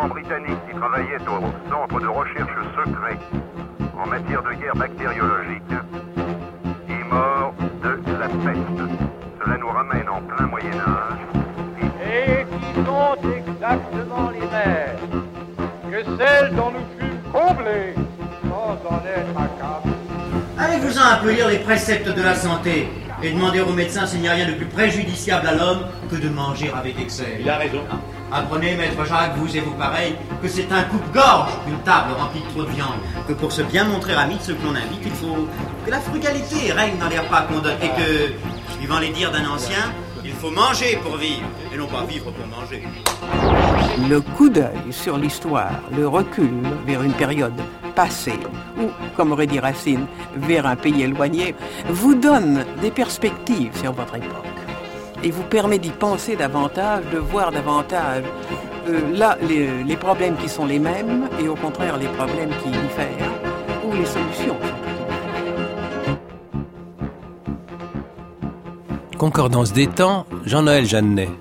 britannique qui travaillait au centre de recherche secret en matière de guerre bactériologique est mort de la peste. Cela nous ramène en plein Moyen-Âge. Et qui sont exactement les mêmes que celles dont nous fûmes comblés sans en être accablés. Allez-vous-en un peu lire les préceptes de la santé et demandez au médecin s'il n'y a rien de plus préjudiciable à l'homme que de manger avec excès. Il a raison. Apprenez, maître Jacques, vous et vous pareils, que c'est un coupe-gorge qu'une table remplie de trop de viande. Que pour se bien montrer ami de ceux que l'on invite, il faut que la frugalité règne dans les repas qu'on donne. Et que, suivant les dires d'un ancien, il faut manger pour vivre, et non pas vivre pour manger. Le coup d'œil sur l'histoire, le recul vers une période passée, ou, comme aurait dit Racine, vers un pays éloigné, vous donne des perspectives sur votre époque. Et vous permet d'y penser davantage, de voir davantage là les problèmes qui sont les mêmes et au contraire les problèmes qui diffèrent ou les solutions. Concordance des temps, Jean-Noël Jeannet.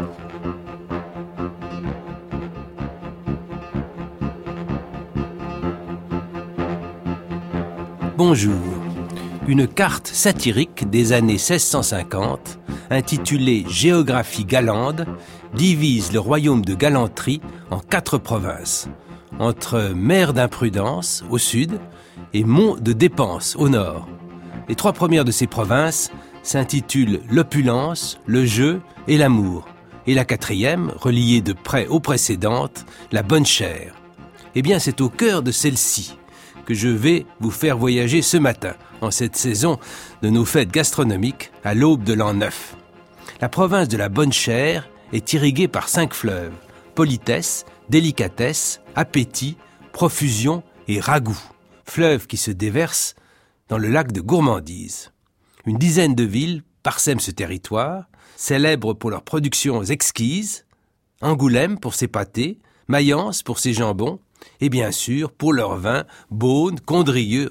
Bonjour. Une carte satirique des années 1650, intitulée « Géographie galande », divise le royaume de Galanterie en 4 provinces, entre mer d'imprudence au sud et mont de dépense au nord. Les 3 premières de ces provinces s'intitulent l'opulence, le jeu et l'amour, et la 4e, reliée de près aux précédentes, la bonne chère. Eh bien, c'est au cœur de celle-ci que je vais vous faire voyager ce matin, en cette saison de nos fêtes gastronomiques à l'aube de l'an 9. La province de la bonne chère est irriguée par 5 fleuves, politesse, délicatesse, appétit, profusion et ragoût, fleuves qui se déversent dans le lac de gourmandise. Une dizaine de villes parsèment ce territoire, célèbres pour leurs productions exquises, Angoulême pour ses pâtés, Mayence pour ses jambons, et bien sûr, pour leur vin, Beaune, Condrieu,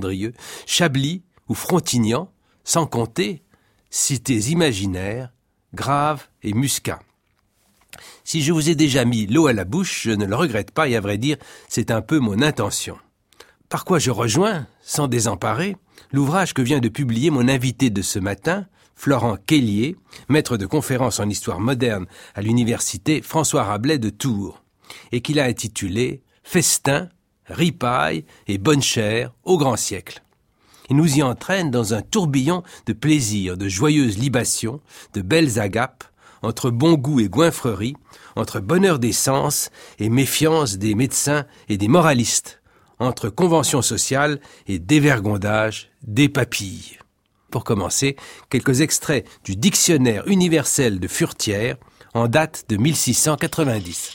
Chablis ou Frontignan, sans compter cités imaginaires, Graves et Muscat. Si je vous ai déjà mis l'eau à la bouche, je ne le regrette pas et à vrai dire, c'est un peu mon intention. Par quoi je rejoins, sans désemparer, l'ouvrage que vient de publier mon invité de ce matin, Florent Kellier, maître de conférences en histoire moderne à l'université François Rabelais de Tours, et qu'il a intitulé Festin, ripaille et bonne chère au grand siècle. Il nous y entraîne dans un tourbillon de plaisirs, de joyeuses libations, de belles agapes, entre bon goût et goinfrerie, entre bonheur des sens et méfiance des médecins et des moralistes, entre convention sociale et dévergondage des papilles. Pour commencer, quelques extraits du Dictionnaire universel de Furetière en date de 1690.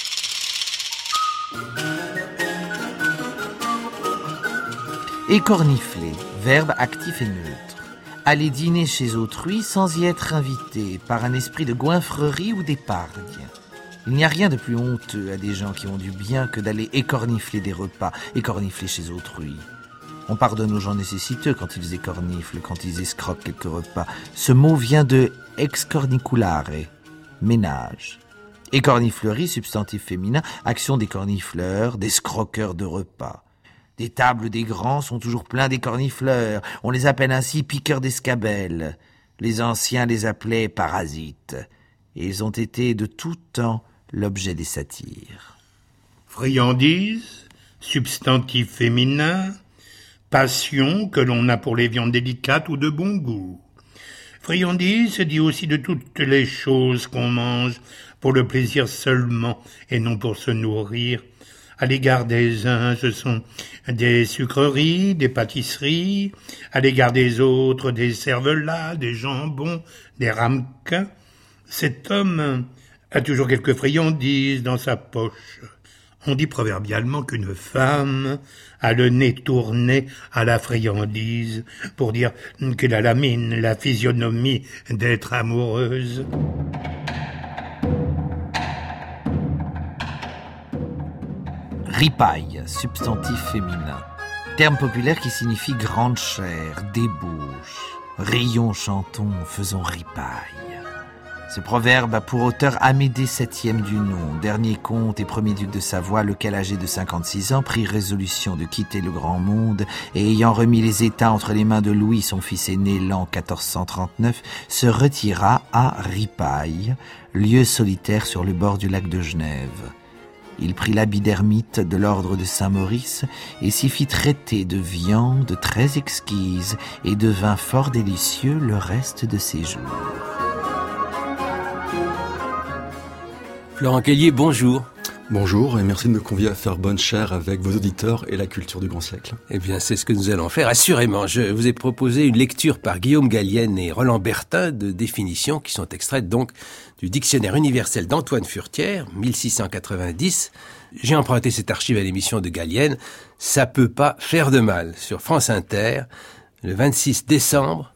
Écornifler, verbe actif et neutre. Aller dîner chez autrui sans y être invité, par un esprit de goinfrerie ou d'épargne. Il n'y a rien de plus honteux à des gens qui ont du bien que d'aller écornifler des repas, écornifler chez autrui. On pardonne aux gens nécessiteux quand ils écorniflent, quand ils escroquent quelques repas. Ce mot vient de excorniculare, ménage. Écorniflerie, substantif féminin, action des cornifleurs, des escroqueurs de repas. Des tables des grands sont toujours pleins d'écornifleurs. On les appelle ainsi piqueurs d'escabelles. Les anciens les appelaient parasites. Et ils ont été de tout temps l'objet des satires. Friandise, substantif féminin, passion que l'on a pour les viandes délicates ou de bon goût. Friandise se dit aussi de toutes les choses qu'on mange pour le plaisir seulement et non pour se nourrir. À l'égard des uns, ce sont des sucreries, des pâtisseries. À l'égard des autres, des cervelas, des jambons, des ramequins. Cet homme a toujours quelques friandises dans sa poche. On dit proverbialement qu'une femme a le nez tourné à la friandise pour dire qu'elle a la mine, la physionomie d'être amoureuse. Ripaille, substantif féminin. Terme populaire qui signifie grande chair, débauche. Rions, chantons, faisons ripaille. Ce proverbe a pour auteur Amédée VII du nom, dernier comte et premier duc de Savoie, lequel, âgé de 56 ans, prit résolution de quitter le grand monde et, ayant remis les États entre les mains de Louis, son fils aîné, l'an 1439, se retira à Ripaille, lieu solitaire sur le bord du lac de Genève. Il prit l'habit d'ermite de l'ordre de Saint-Maurice et s'y fit traiter de viande très exquise et de vin fort délicieux le reste de ses jours. Florent Kellier, bonjour. Bonjour et merci de me convier à faire bonne chère avec vos auditeurs et la culture du grand siècle. Eh bien, c'est ce que nous allons faire, assurément. Je vous ai proposé une lecture par Guillaume Gallienne et Roland Bertin de définitions qui sont extraites donc du Dictionnaire universel d'Antoine Furetière, 1690. J'ai emprunté cette archive à l'émission de Gallienne. Ça peut pas faire de mal, sur France Inter, le 26 décembre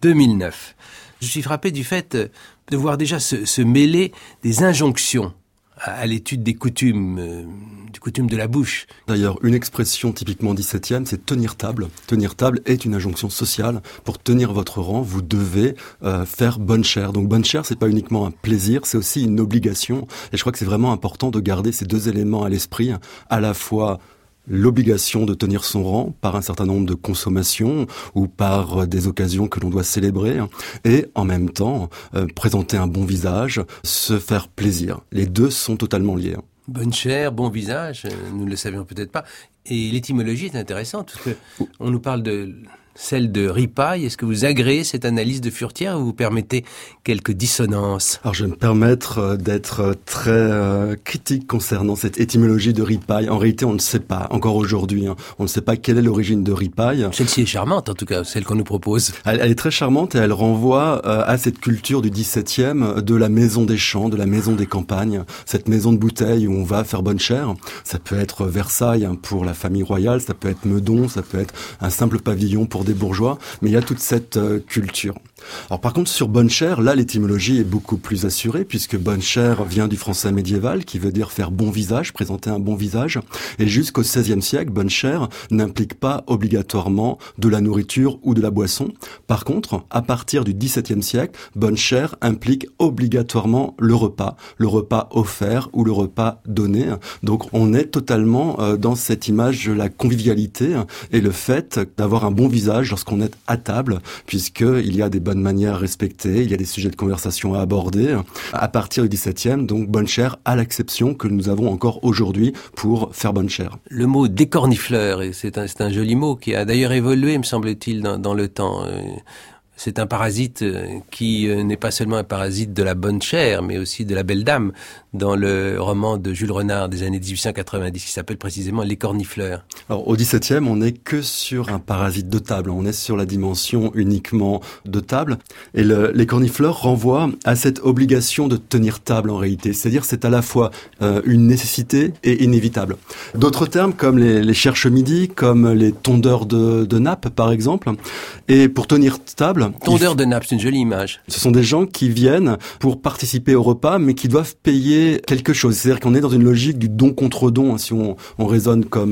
2009. Je suis frappé du fait de voir déjà se mêler des injonctions à l'étude des coutumes, du coutume de la bouche. D'ailleurs, une expression typiquement 17e, c'est tenir table. Tenir table est une injonction sociale. Pour tenir votre rang, vous devez faire bonne chère. Donc bonne chère, c'est pas uniquement un plaisir, c'est aussi une obligation. Et je crois que c'est vraiment important de garder ces deux éléments à l'esprit, à la fois l'obligation de tenir son rang par un certain nombre de consommations ou par des occasions que l'on doit célébrer et en même temps présenter un bon visage, se faire plaisir. Les deux sont totalement liés. Bonne chère, bon visage, nous ne le savions peut-être pas. Et l'étymologie est intéressante parce que on nous parle de celle de Ripaille. Est-ce que vous agréez cette analyse de Furetière ou vous permettez quelques dissonances? Alors je vais me permettre d'être très critique concernant cette étymologie de Ripaille. En réalité, on ne sait pas, encore aujourd'hui, on ne sait pas quelle est l'origine de Ripaille. Celle-ci est charmante, en tout cas, celle qu'on nous propose. Elle est très charmante et elle renvoie à cette culture du 17e, de la maison des champs, de la maison des campagnes, cette maison de bouteilles où on va faire bonne chère. Ça peut être Versailles pour la famille royale, ça peut être Meudon, ça peut être un simple pavillon pour des bourgeois, mais il y a toute cette culture. Alors par contre, sur bonne chère, là l'étymologie est beaucoup plus assurée, puisque bonne chère vient du français médiéval, qui veut dire faire bon visage, présenter un bon visage, et jusqu'au XVIe siècle, bonne chère n'implique pas obligatoirement de la nourriture ou de la boisson. Par contre, à partir du XVIIe siècle, bonne chère implique obligatoirement le repas offert ou le repas donné. Donc on est totalement dans cette image de la convivialité et le fait d'avoir un bon visage lorsqu'on est à table, puisqu'il y a des bonnes manières à respecter, il y a des sujets de conversation à aborder. À partir du XVIIe, donc bonne chère à l'acception que nous avons encore aujourd'hui pour faire bonne chère. Le mot décornifleur, et c'est un joli mot qui a d'ailleurs évolué, me semble-t-il, dans le temps. C'est un parasite qui n'est pas seulement un parasite de la bonne chère, mais aussi de la belle dame, dans le roman de Jules Renard des années 1890, qui s'appelle précisément L'écornifleur. Alors, au XVIIe, on n'est que sur un parasite de table. On est sur la dimension uniquement de table. Et l'écornifleur renvoie à cette obligation de tenir table, en réalité. C'est-à-dire, c'est à la fois une nécessité et inévitable. D'autres termes, comme les cherche-midi, comme les tondeurs de nappes, par exemple. Et pour tenir table, tondeur de nappes, c'est une jolie image. Ce sont des gens qui viennent pour participer au repas, mais qui doivent payer quelque chose. C'est-à-dire qu'on est dans une logique du don contre don, si on raisonne comme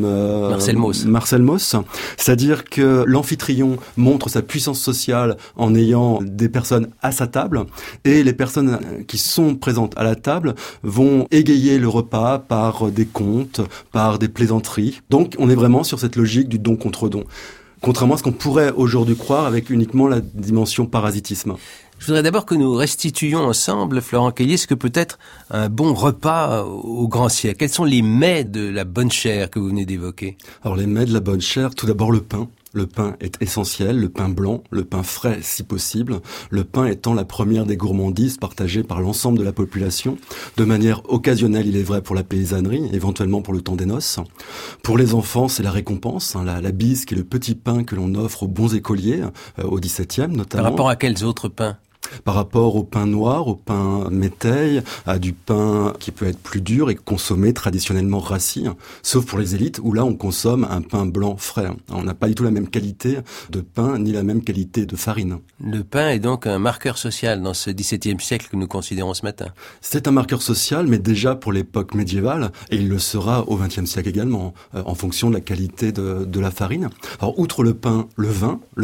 Marcel Mauss. C'est-à-dire que l'amphitryon montre sa puissance sociale en ayant des personnes à sa table, et les personnes qui sont présentes à la table vont égayer le repas par des contes, par des plaisanteries. Donc on est vraiment sur cette logique du don contre don. Contrairement à ce qu'on pourrait aujourd'hui croire avec uniquement la dimension parasitisme. Je voudrais d'abord que nous restituions ensemble, Florent Kellier, ce que peut être un bon repas au grand siècle. Quels sont les mets de la bonne chère que vous venez d'évoquer? Alors les mets de la bonne chère, tout d'abord le pain. Le pain est essentiel, le pain blanc, le pain frais si possible, le pain étant la première des gourmandises partagées par l'ensemble de la population, de manière occasionnelle, il est vrai, pour la paysannerie, éventuellement pour le temps des noces. Pour les enfants, c'est la récompense, la bise qui est le petit pain que l'on offre aux bons écoliers, au XVIIe notamment. Par rapport à quels autres pains? Par rapport au pain noir, au pain métaille, à du pain qui peut être plus dur et consommé traditionnellement rassis, sauf pour les élites où là on consomme un pain blanc frais. On n'a pas du tout la même qualité de pain ni la même qualité de farine. Le pain est donc un marqueur social dans ce XVIIe siècle que nous considérons ce matin. C'est un marqueur social, mais déjà pour l'époque médiévale, et il le sera au XXe siècle également, en fonction de la qualité de la farine. Alors outre le pain, le vin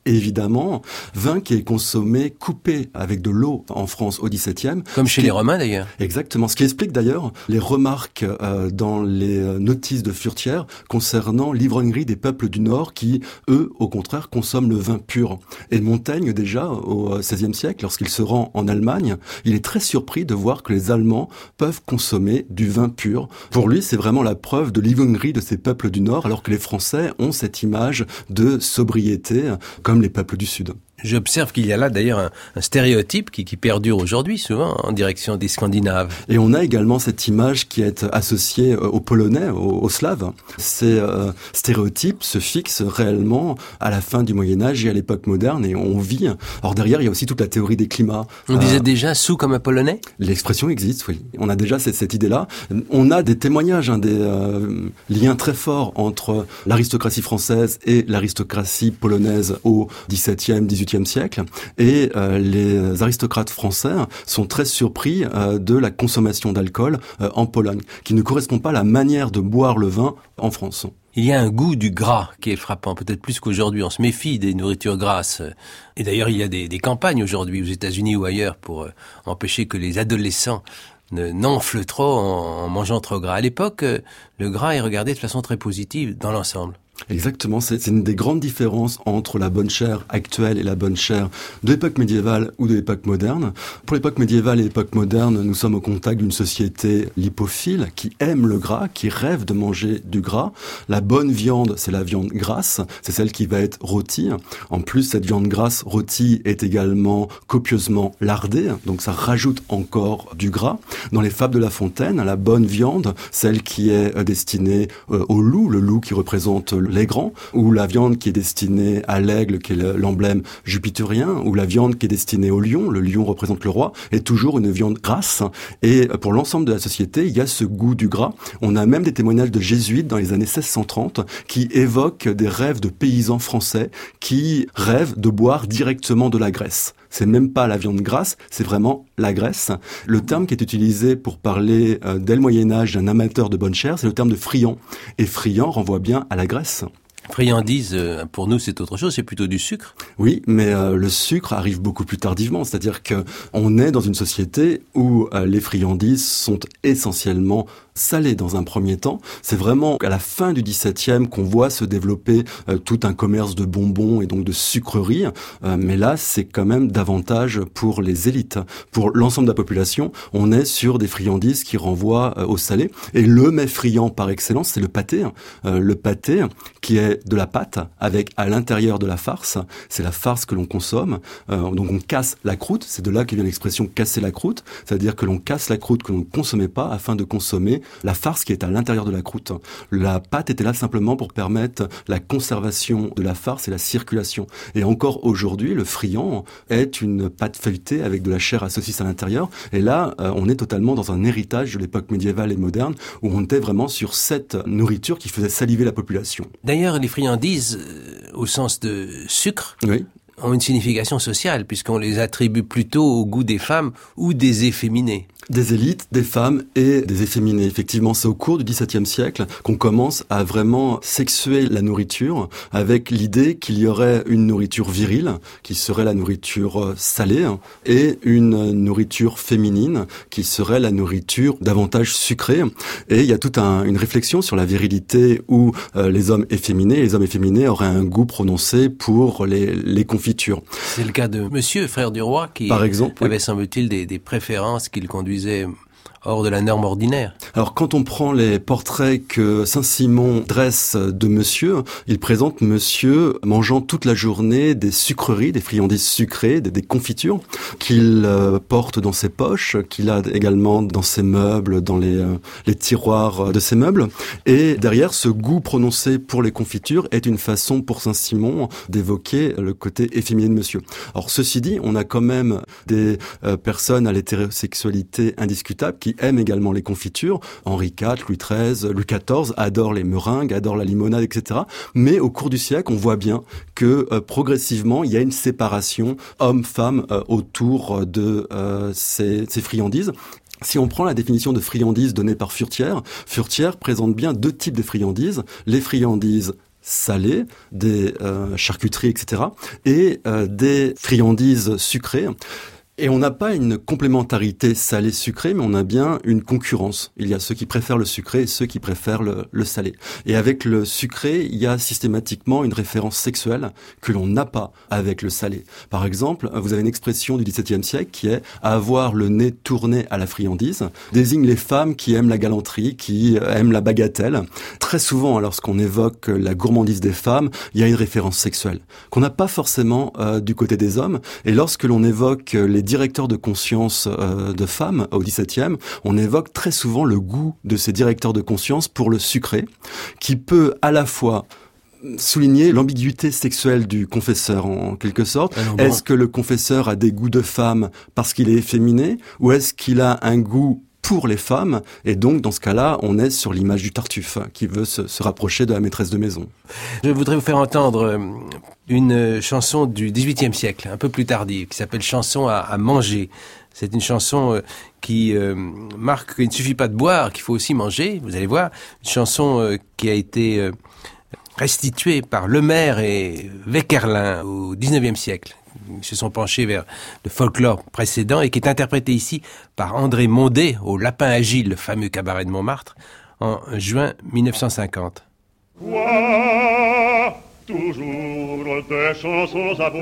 évidemment, vin qui est consommé coupé avec de l'eau en France au XVIIe. Comme chez les Romains d'ailleurs. Exactement. Ce qui explique d'ailleurs les remarques dans les notices de Furetière concernant l'ivrognerie des peuples du Nord qui, eux, au contraire, consomment le vin pur. Et Montaigne, déjà, au XVIe siècle, lorsqu'il se rend en Allemagne, il est très surpris de voir que les Allemands peuvent consommer du vin pur. Pour lui, c'est vraiment la preuve de l'ivrognerie de ces peuples du Nord, alors que les Français ont cette image de sobriété, comme les peuples du Sud. J'observe qu'il y a là d'ailleurs un stéréotype qui perdure aujourd'hui souvent en direction des Scandinaves. Et on a également cette image qui est associée aux Polonais, aux Slaves. Ces stéréotypes se fixent réellement à la fin du Moyen-Âge et à l'époque moderne et on vit. Alors derrière, il y a aussi toute la théorie des climats. On disait déjà sous comme un Polonais ? L'expression existe, oui. On a déjà cette idée-là. On a des témoignages, des liens très forts entre l'aristocratie française et l'aristocratie polonaise au XVIIe, XVIIIe siècle, et les aristocrates français sont très surpris de la consommation d'alcool en Pologne, qui ne correspond pas à la manière de boire le vin en France. Il y a un goût du gras qui est frappant, peut-être plus qu'aujourd'hui. On se méfie des nourritures grasses. Et d'ailleurs, il y a des campagnes aujourd'hui aux États-Unis ou ailleurs pour empêcher que les adolescents n'enflent trop en mangeant trop gras. À l'époque, le gras est regardé de façon très positive dans l'ensemble. Exactement, c'est une des grandes différences entre la bonne chère actuelle et la bonne chère de l'époque médiévale ou de l'époque moderne. Pour l'époque médiévale et l'époque moderne, nous sommes au contact d'une société lipophile qui aime le gras, qui rêve de manger du gras. La bonne viande, c'est la viande grasse, c'est celle qui va être rôtie. En plus, cette viande grasse rôtie est également copieusement lardée, donc ça rajoute encore du gras. Dans les fables de La Fontaine, la bonne viande, celle qui est destinée au loup, le loup qui représente l'aigrant, ou la viande qui est destinée à l'aigle, qui est l'emblème jupitérien, ou la viande qui est destinée au lion, le lion représente le roi, est toujours une viande grasse. Et pour l'ensemble de la société, il y a ce goût du gras. On a même des témoignages de jésuites dans les années 1630 qui évoquent des rêves de paysans français qui rêvent de boire directement de la graisse. C'est même pas la viande grasse, c'est vraiment la graisse. Le terme qui est utilisé pour parler dès le Moyen-Âge d'un amateur de bonne chère, c'est le terme de friand. Et friand renvoie bien à la graisse. Friandise, pour nous, c'est autre chose, c'est plutôt du sucre. Oui, mais le sucre arrive beaucoup plus tardivement. C'est-à-dire que on est dans une société où les friandises sont essentiellement salées dans un premier temps. C'est vraiment à la fin du XVIIe qu'on voit se développer tout un commerce de bonbons et donc de sucreries. Mais là, c'est quand même davantage pour les élites. Pour l'ensemble de la population, on est sur des friandises qui renvoient au salé. Et le mets friand par excellence, c'est le pâté. Le pâté qui est de la pâte avec à l'intérieur de la farce. C'est la farce que l'on consomme. Donc on casse la croûte. C'est de là que vient l'expression casser la croûte. C'est-à-dire que l'on casse la croûte que l'on ne consommait pas afin de consommer la farce qui est à l'intérieur de la croûte. La pâte était là simplement pour permettre la conservation de la farce et la circulation. Et encore aujourd'hui, le friand est une pâte feuilletée avec de la chair à saucisse à l'intérieur. Et là, on est totalement dans un héritage de l'époque médiévale et moderne où on était vraiment sur cette nourriture qui faisait saliver la population. D'ailleurs, les friandises, au sens de sucre, oui, ont une signification sociale, puisqu'on les attribue plutôt au goût des femmes ou des efféminés. Des élites, des femmes et des efféminés. Effectivement, c'est au cours du XVIIe siècle qu'on commence à vraiment sexuer la nourriture avec l'idée qu'il y aurait une nourriture virile, qui serait la nourriture salée, et une nourriture féminine, qui serait la nourriture davantage sucrée. Et il y a toute une réflexion sur la virilité où les hommes efféminés auraient un goût prononcé pour les confitures. C'est le cas de Monsieur, frère du roi, qui par exemple, avait, semble-t-il, des préférences qu'il conduisait hors de la norme ordinaire. Alors quand on prend les portraits que Saint-Simon dresse de monsieur, il présente monsieur mangeant toute la journée des sucreries, des friandises sucrées, des confitures qu'il porte dans ses poches, qu'il a également dans ses meubles, dans les tiroirs de ses meubles. Et derrière, ce goût prononcé pour les confitures est une façon pour Saint-Simon d'évoquer le côté efféminé de monsieur. Alors ceci dit, on a quand même des personnes à l'hétérosexualité indiscutable qui aiment également les confitures. Henri IV, Louis XIII, Louis XIV adorent les meringues, adorent la limonade, etc. Mais au cours du siècle, on voit bien que progressivement, il y a une séparation homme-femme autour de ces friandises. Si on prend la définition de friandise donnée par Furetière, Furetière présente bien deux types de friandises. Les friandises salés, des charcuteries, etc., et des friandises sucrées. Et on n'a pas une complémentarité salé-sucré, mais on a bien une concurrence. Il y a ceux qui préfèrent le sucré et ceux qui préfèrent le salé. Et avec le sucré, il y a systématiquement une référence sexuelle que l'on n'a pas avec le salé. Par exemple, vous avez une expression du XVIIe siècle qui est « avoir le nez tourné à la friandise », désigne les femmes qui aiment la galanterie, qui aiment la bagatelle. Très souvent, lorsqu'on évoque la gourmandise des femmes, il y a une référence sexuelle qu'on n'a pas forcément du côté des hommes. Et lorsque l'on évoque les directeurs de conscience de femmes au XVIIe, on évoque très souvent le goût de ces directeurs de conscience pour le sucré, qui peut à la fois souligner l'ambiguïté sexuelle du confesseur en quelque sorte. Est-ce que le confesseur a des goûts de femme parce qu'il est efféminé, ou est-ce qu'il a un goût pour les femmes? Et donc, dans ce cas-là, on est sur l'image du Tartuffe qui veut se rapprocher de la maîtresse de maison. Je voudrais vous faire entendre une chanson du XVIIIe siècle, un peu plus tardive, qui s'appelle « Chanson à manger ». C'est une chanson qui marque qu'il ne suffit pas de boire, qu'il faut aussi manger. Vous allez voir, une chanson qui a été restituée par Lemaire et Wekerlin au XIXe siècle. Ils se sont penchés vers le folklore précédent et qui est interprété ici par André Mondet au Lapin Agile, le fameux cabaret de Montmartre, en juin 1950. Quoi, toujours des chansons à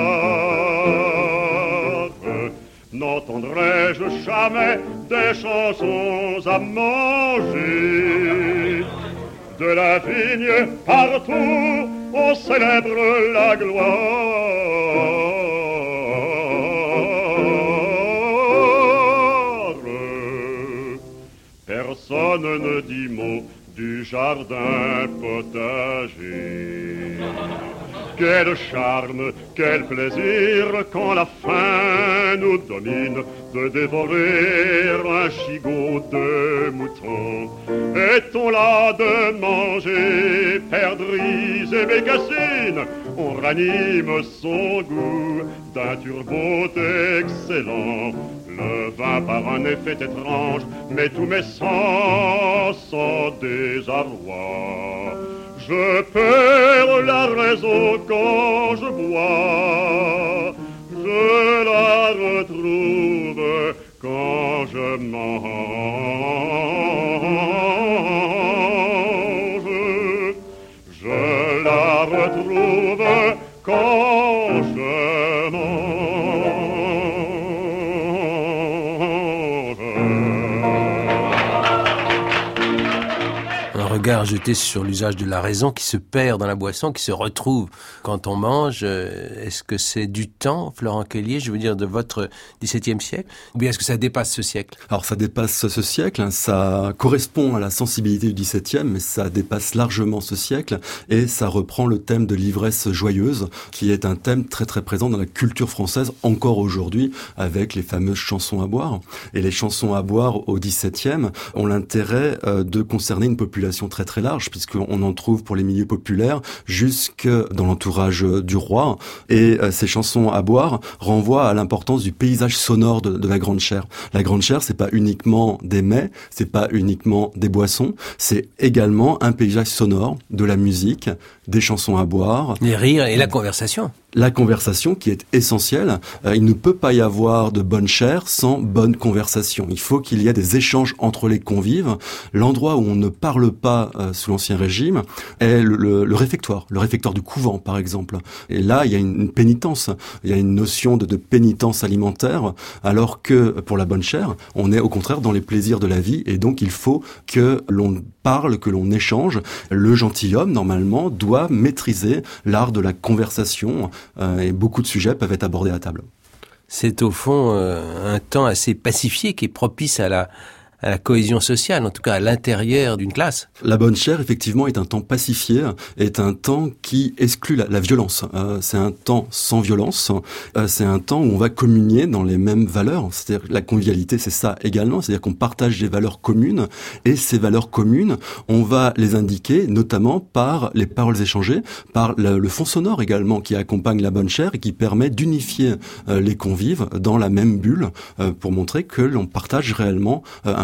boire, n'entendrai-je jamais des chansons à manger? De la vigne partout, on célèbre la gloire. Personne ne dit mot du jardin potager. Quel charme, quel plaisir quand la faim nous domine de dévorer un gigot de mouton. Est-on là de manger perdrix et bécassines? On ranime son goût d'un turbot excellent. Le vin par un effet étrange met tous mes sens en désarroi. Je perds la raison quand je bois, je la retrouve quand je mange. Je la retrouve quand je mange. Un regard jeté sur l'usage de la raison qui se perd dans la boisson, qui se retrouve quand on mange. Est-ce que c'est du temps, Florent Kellier, je veux dire de votre XVIIe siècle, ou bien est-ce que ça dépasse ce siècle? Alors ça dépasse ce siècle, ça correspond à la sensibilité du XVIIe, mais ça dépasse largement ce siècle, et ça reprend le thème de l'ivresse joyeuse, qui est un thème très très présent dans la culture française encore aujourd'hui, avec les fameuses chansons à boire. Et les chansons à boire au XVIIe ont l'intérêt de concerner une population très très large, puisqu'on en trouve pour les milieux populaires jusque dans l'entourage du roi. Et ces chansons à boire renvoient à l'importance du paysage sonore de la Grande Chère. La Grande Chère, c'est pas uniquement des mets, c'est pas uniquement des boissons, c'est également un paysage sonore, de la musique, des chansons à boire. Les rires et la conversation. La conversation qui est essentielle. Il ne peut pas y avoir de bonne chère sans bonne conversation. Il faut qu'il y ait des échanges entre les convives. L'endroit où on ne parle pas sous l'Ancien Régime est le réfectoire du couvent, par exemple. Et là, il y a une pénitence. Il y a une notion de pénitence alimentaire, alors que pour la bonne chère, on est au contraire dans les plaisirs de la vie, et donc il faut que l'on parle, que l'on échange. Le gentilhomme, normalement, doit maîtriser l'art de la conversation, et beaucoup de sujets peuvent être abordés à table. C'est au fond un temps assez pacifié qui est propice à la cohésion sociale, en tout cas à l'intérieur d'une classe. La bonne chère, effectivement, est un temps pacifié, est un temps qui exclut la violence. C'est un temps sans violence, c'est un temps où on va communier dans les mêmes valeurs. C'est-à-dire la convivialité, c'est ça également, c'est-à-dire qu'on partage des valeurs communes, et ces valeurs communes, on va les indiquer notamment par les paroles échangées, par le fond sonore également qui accompagne la bonne chère et qui permet d'unifier les convives dans la même bulle pour montrer que l'on partage réellement un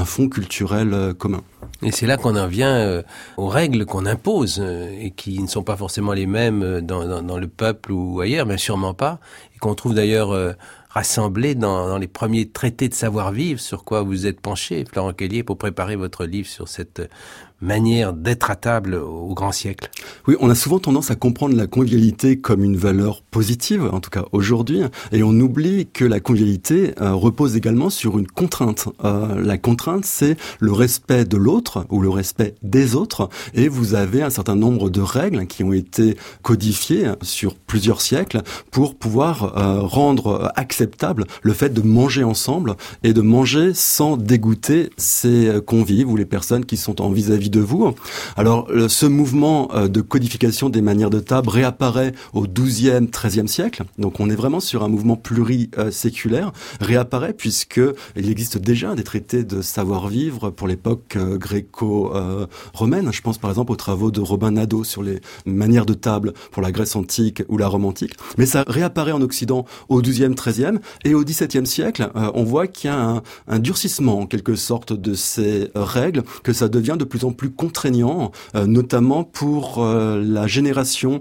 un fond culturel commun. Et c'est là qu'on en vient aux règles qu'on impose et qui ne sont pas forcément les mêmes dans le peuple ou ailleurs, mais sûrement pas, et qu'on trouve d'ailleurs rassemblées dans les premiers traités de savoir-vivre sur quoi vous êtes penché, Florent Kellier, pour préparer votre livre sur cette manière d'être à table au grand siècle. Oui, on a souvent tendance à comprendre la convivialité comme une valeur positive, en tout cas aujourd'hui, et on oublie que la convivialité repose également sur une contrainte. La contrainte, c'est le respect de l'autre ou le respect des autres, et vous avez un certain nombre de règles qui ont été codifiées sur plusieurs siècles pour pouvoir rendre acceptable le fait de manger ensemble et de manger sans dégoûter ses convives ou les personnes qui sont en vis-à-vis de vous. Alors, ce mouvement de codification des manières de table réapparaît au XIIe, XIIIe siècle. Donc, on est vraiment sur un mouvement pluriséculaire. Réapparaît puisque il existe déjà des traités de savoir-vivre pour l'époque gréco-romaine. Je pense par exemple aux travaux de Robin Nadeau sur les manières de table pour la Grèce antique ou la Rome antique. Mais ça réapparaît en Occident au XIIe, XIIIe et au XVIIe siècle. On voit qu'il y a un durcissement en quelque sorte de ces règles, que ça devient de plus en plus contraignant, notamment pour la génération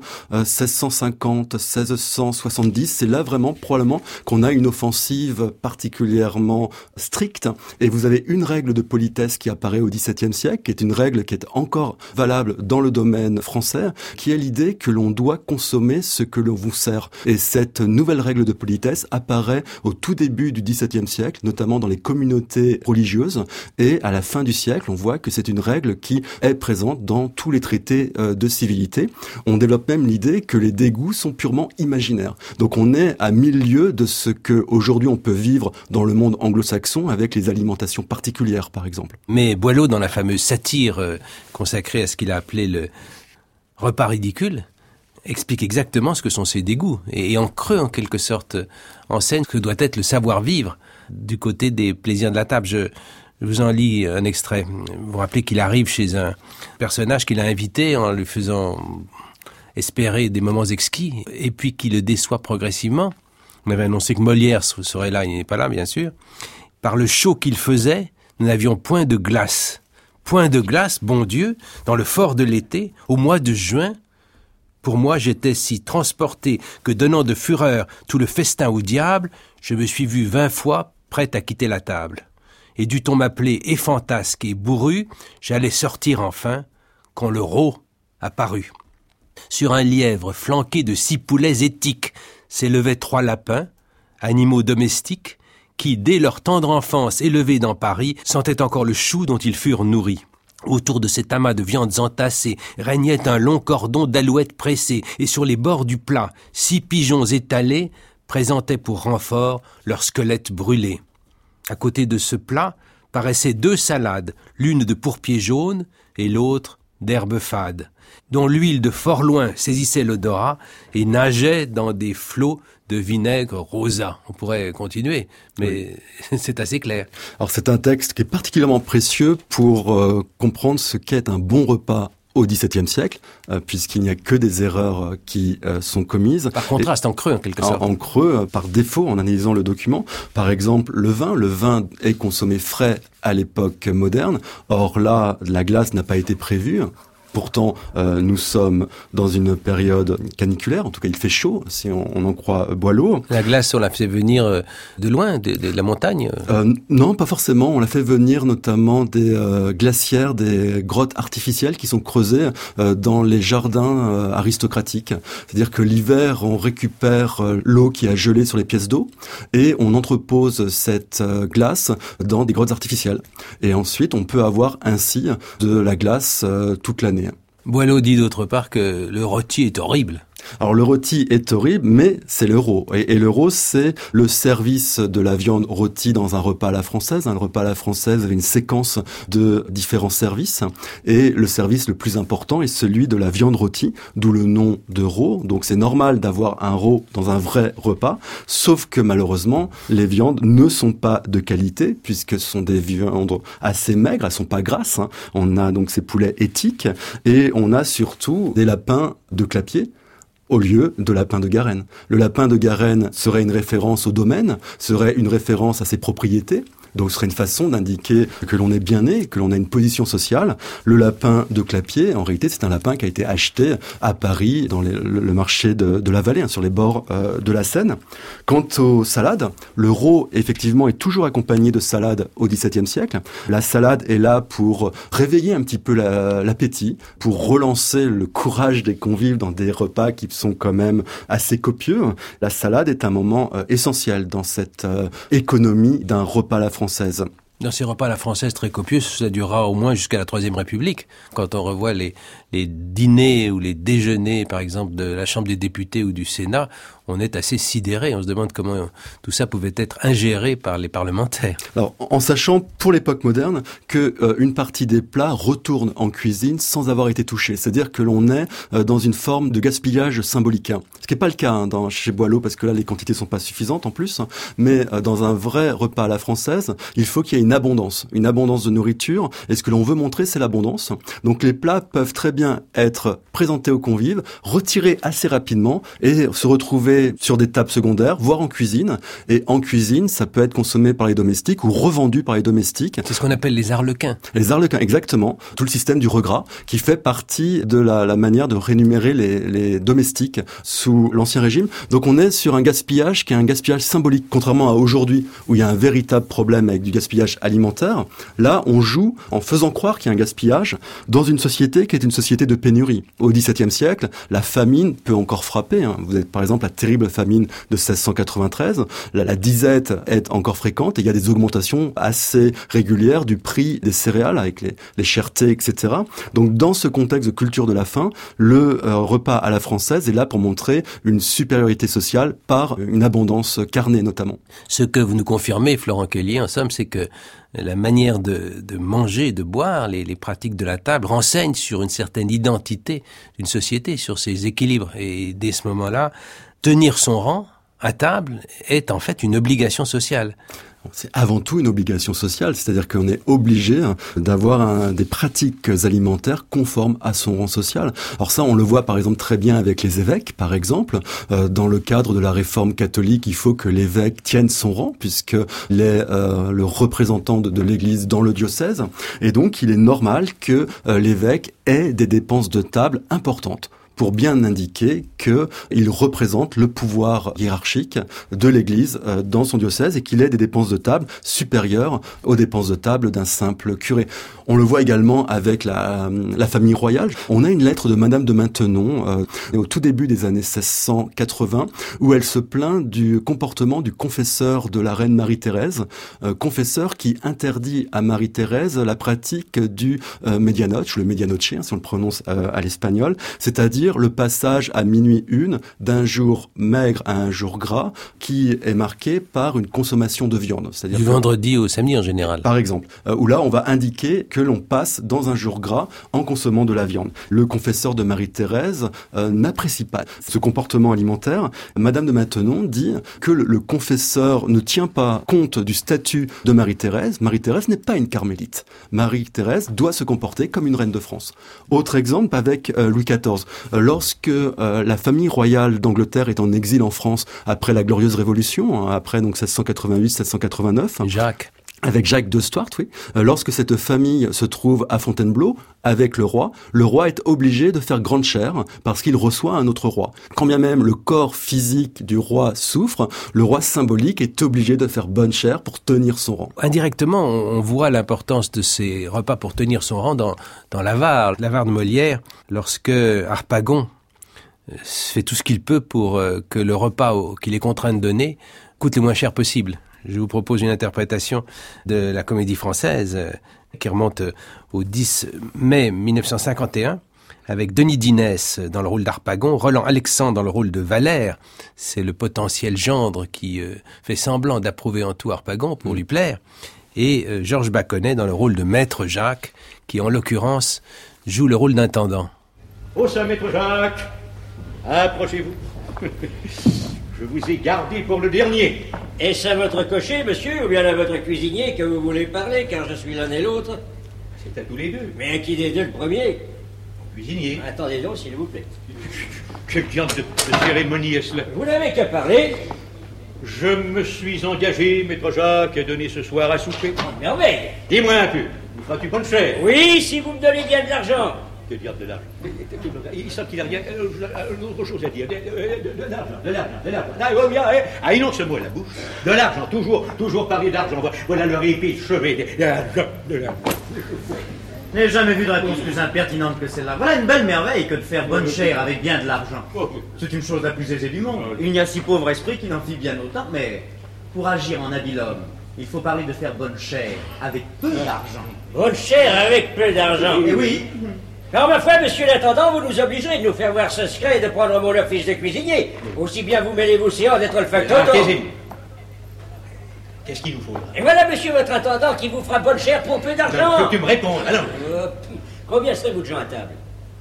1650-1670. C'est là vraiment probablement qu'on a une offensive particulièrement stricte. Et vous avez une règle de politesse qui apparaît au XVIIe siècle, qui est une règle qui est encore valable dans le domaine français, qui est l'idée que l'on doit consommer ce que l'on vous sert. Et cette nouvelle règle de politesse apparaît au tout début du XVIIe siècle, notamment dans les communautés religieuses. Et à la fin du siècle, on voit que c'est une règle qui est présente dans tous les traités de civilité. On développe même l'idée que les dégoûts sont purement imaginaires. Donc on est à milieu de ce que aujourd'hui on peut vivre dans le monde anglo-saxon avec les alimentations particulières, par exemple. Mais Boileau, dans la fameuse satire consacrée à ce qu'il a appelé le repas ridicule, explique exactement ce que sont ces dégoûts et en creux, en quelque sorte, enseigne ce que doit être le savoir-vivre du côté des plaisirs de la table. Je vous en lis un extrait. Vous vous rappelez qu'il arrive chez un personnage qu'il a invité en lui faisant espérer des moments exquis, et puis qu'il le déçoit progressivement. On avait annoncé que Molière serait là, il n'est pas là, bien sûr. Par le chaud qu'il faisait, nous n'avions point de glace. Point de glace, bon Dieu, dans le fort de l'été, au mois de juin. Pour moi, j'étais si transporté que, donnant de fureur tout le festin au diable, je me suis vu 20 fois prêt à quitter la table. Et dût-on m'appeler effantasque et bourru, j'allais sortir enfin, quand le rot apparut. Sur un lièvre flanqué de 6 poulets éthiques s'élevaient 3 lapins, animaux domestiques, qui, dès leur tendre enfance élevée dans Paris, sentaient encore le chou dont ils furent nourris. Autour de cet amas de viandes entassées régnait un long cordon d'alouettes pressées, et sur les bords du plat, 6 pigeons étalés présentaient pour renfort leurs squelettes brûlés. À côté de ce plat paraissaient 2 salades, l'une de pourpier jaune et l'autre d'herbe fade, dont l'huile de fort loin saisissait l'odorat et nageait dans des flots de vinaigre rosa. On pourrait continuer, mais oui. C'est assez clair. Alors c'est un texte qui est particulièrement précieux pour comprendre ce qu'est un bon repas au XVIIe siècle, puisqu'il n'y a que des erreurs qui sont commises. Par contraste, en creux, en quelque sorte. En creux, par défaut, en analysant le document. Par exemple, le vin est consommé frais à l'époque moderne. Or là, la glace n'a pas été prévue. Pourtant, nous sommes dans une période caniculaire. En tout cas, il fait chaud, si on en croit Boileau. La glace, on l'a fait venir de loin, de la montagne Non, pas forcément. On l'a fait venir notamment des glacières, des grottes artificielles qui sont creusées dans les jardins aristocratiques. C'est-à-dire que l'hiver, on récupère l'eau qui a gelé sur les pièces d'eau et on entrepose cette glace dans des grottes artificielles. Et ensuite, on peut avoir ainsi de la glace toute l'année. Boileau dit d'autre part que le rôti est horrible. Alors le rôti est horrible, mais c'est l'euro. Et l'euro, c'est le service de la viande rôtie dans un repas à la française. Le repas à la française avait une séquence de différents services. Et le service le plus important est celui de la viande rôtie, d'où le nom de rôt. Donc c'est normal d'avoir un rôt dans un vrai repas, sauf que malheureusement, les viandes ne sont pas de qualité, puisque ce sont des viandes assez maigres, elles sont pas grasses. On a donc ces poulets éthiques, et on a surtout des lapins de clapier, au lieu de lapin de Garenne. Le lapin de Garenne serait une référence au domaine, serait une référence à ses propriétés, Donc ce serait une façon d'indiquer que l'on est bien né, que l'on a une position sociale. Le lapin de Clapier, en réalité, c'est un lapin qui a été acheté à Paris, dans le marché de la Vallée, sur les bords de la Seine. Quant aux salades, le rot, effectivement, est toujours accompagné de salades au XVIIe siècle. La salade est là pour réveiller un petit peu l'appétit, pour relancer le courage des convives dans des repas qui sont quand même assez copieux. La salade est un moment essentiel dans cette économie d'un repas à la française. Dans ces repas à la française très copieux, ça durera au moins jusqu'à la Troisième République. Quand on revoit les dîners ou les déjeuners, par exemple, de la Chambre des députés ou du Sénat, on est assez sidéré. On se demande comment tout ça pouvait être ingéré par les parlementaires. Alors, en sachant, pour l'époque moderne, que une partie des plats retourne en cuisine sans avoir été touchés. C'est-à-dire que l'on est dans une forme de gaspillage symbolique. Ce qui n'est pas le cas chez Boileau, parce que là, les quantités sont pas suffisantes en plus. Mais dans un vrai repas à la française, il faut qu'il y ait une abondance de nourriture. Et ce que l'on veut montrer, c'est l'abondance. Donc, les plats peuvent très bien être présentés aux convives, retirés assez rapidement et se retrouver sur des tables secondaires, voire en cuisine. Et en cuisine, ça peut être consommé par les domestiques ou revendu par les domestiques. C'est ce qu'on appelle les arlequins. Les arlequins, exactement. Tout le système du regras, qui fait partie de la manière de rémunérer les domestiques sous l'Ancien Régime. Donc on est sur un gaspillage qui est un gaspillage symbolique. Contrairement à aujourd'hui, où il y a un véritable problème avec du gaspillage alimentaire, là, on joue en faisant croire qu'il y a un gaspillage dans une société qui est une société de pénurie. Au XVIIe siècle, la famine peut encore frapper. Vous êtes par exemple la terrible famine de 1693. La disette est encore fréquente et il y a des augmentations assez régulières du prix des céréales avec les chertés, etc. Donc dans ce contexte de culture de la faim, le repas à la française est là pour montrer une supériorité sociale par une abondance carnée notamment. Ce que vous nous confirmez, Florent Kellier, en somme, c'est que la manière de manger, de boire, les pratiques de la table renseignent sur une certaine identité d'une société, sur ses équilibres. Et dès ce moment-là, tenir son rang à table est en fait une obligation sociale. C'est avant tout une obligation sociale, c'est-à-dire qu'on est obligé d'avoir des pratiques alimentaires conformes à son rang social. Alors ça, on le voit par exemple très bien avec les évêques, par exemple. Dans le cadre de la réforme catholique, il faut que l'évêque tienne son rang, puisqu'il est le représentant de l'Église dans le diocèse. Et donc, il est normal que l'évêque ait des dépenses de table importantes, pour bien indiquer qu'il représente le pouvoir hiérarchique de l'Église dans son diocèse et qu'il ait des dépenses de table supérieures aux dépenses de table d'un simple curé. On le voit également avec la famille royale. On a une lettre de Madame de Maintenon au tout début des années 1680 où elle se plaint du comportement du confesseur de la reine Marie-Thérèse, confesseur qui interdit à Marie-Thérèse la pratique du medianoche, le medianoche, si on le prononce à l'espagnol, c'est-à-dire le passage à minuit une d'un jour maigre à un jour gras qui est marqué par une consommation de viande. C'est-à-dire du vendredi au samedi en général. Par exemple, où là on va indiquer que l'on passe dans un jour gras en consommant de la viande. Le confesseur de Marie-Thérèse n'apprécie pas ce comportement alimentaire. Madame de Maintenon dit que le confesseur ne tient pas compte du statut de Marie-Thérèse. Marie-Thérèse n'est pas une carmélite. Marie-Thérèse doit se comporter comme une reine de France. Autre exemple avec Louis XIV. Lorsque la famille royale d'Angleterre est en exil en France après la Glorieuse Révolution, après donc 1688-1689. Jacques. Avec Jacques de Stuart, oui. Lorsque cette famille se trouve à Fontainebleau avec le roi est obligé de faire grande chère parce qu'il reçoit un autre roi. Quand bien même le corps physique du roi souffre, le roi symbolique est obligé de faire bonne chère pour tenir son rang. Indirectement, on voit l'importance de ces repas pour tenir son rang dans l'Avare de Molière, lorsque Harpagon fait tout ce qu'il peut pour que le repas qu'il est contraint de donner coûte le moins cher possible. Je vous propose une interprétation de la Comédie Française qui remonte au 10 mai 1951 avec Denis Dinès dans le rôle d'Harpagon, Roland Alexandre dans le rôle de Valère. C'est le potentiel gendre qui fait semblant d'approuver en tout Harpagon pour lui plaire. Et Georges Baconnet dans le rôle de Maître Jacques qui en l'occurrence joue le rôle d'intendant. Au sein, Maître Jacques, approchez-vous. Je vous ai gardé pour le dernier. Est-ce à votre cocher, monsieur, ou bien à votre cuisinier que vous voulez parler, car je suis l'un et l'autre? C'est à tous les deux. Mais à qui des deux le premier? Au cuisinier. Attendez donc, s'il vous plaît. Quel genre de cérémonie est-ce là? Vous n'avez qu'à parler. Je me suis engagé, maître Jacques, à donner ce soir à souper. Oh, merveille. Dis-moi un peu, nous feras-tu bonne chère? Oui, si vous me donnez bien de l'argent. Que dire de l'argent? Il semble qu'il a rien autre chose à dire. De l'argent. Ah, il n'ont ce mot à la bouche. De l'argent, toujours parler d'argent. Voilà leur épée chevet. De l'argent. Je n'ai jamais vu de réponse plus impertinente que celle-là. Voilà une belle merveille que de faire bonne chère avec bien de l'argent. C'est une chose la plus aisée du monde. Il n'y a si pauvre esprit qui n'en fit bien autant, mais pour agir en habile homme, il faut parler de faire bonne chère avec peu d'argent. Bonne chère avec peu d'argent. Eh oui. Alors, ma foi, monsieur l'intendant, vous nous obligerez de nous faire voir ce secret et de prendre mon office de cuisinier. Aussi bien vous mêlez vos séances d'être le factotum. Qu'est-ce qu'il nous faut là? Et voilà, monsieur votre intendant, qui vous fera bonne chère pour peu d'argent. Faut que tu me répondes, alors. Combien serez-vous de gens à table?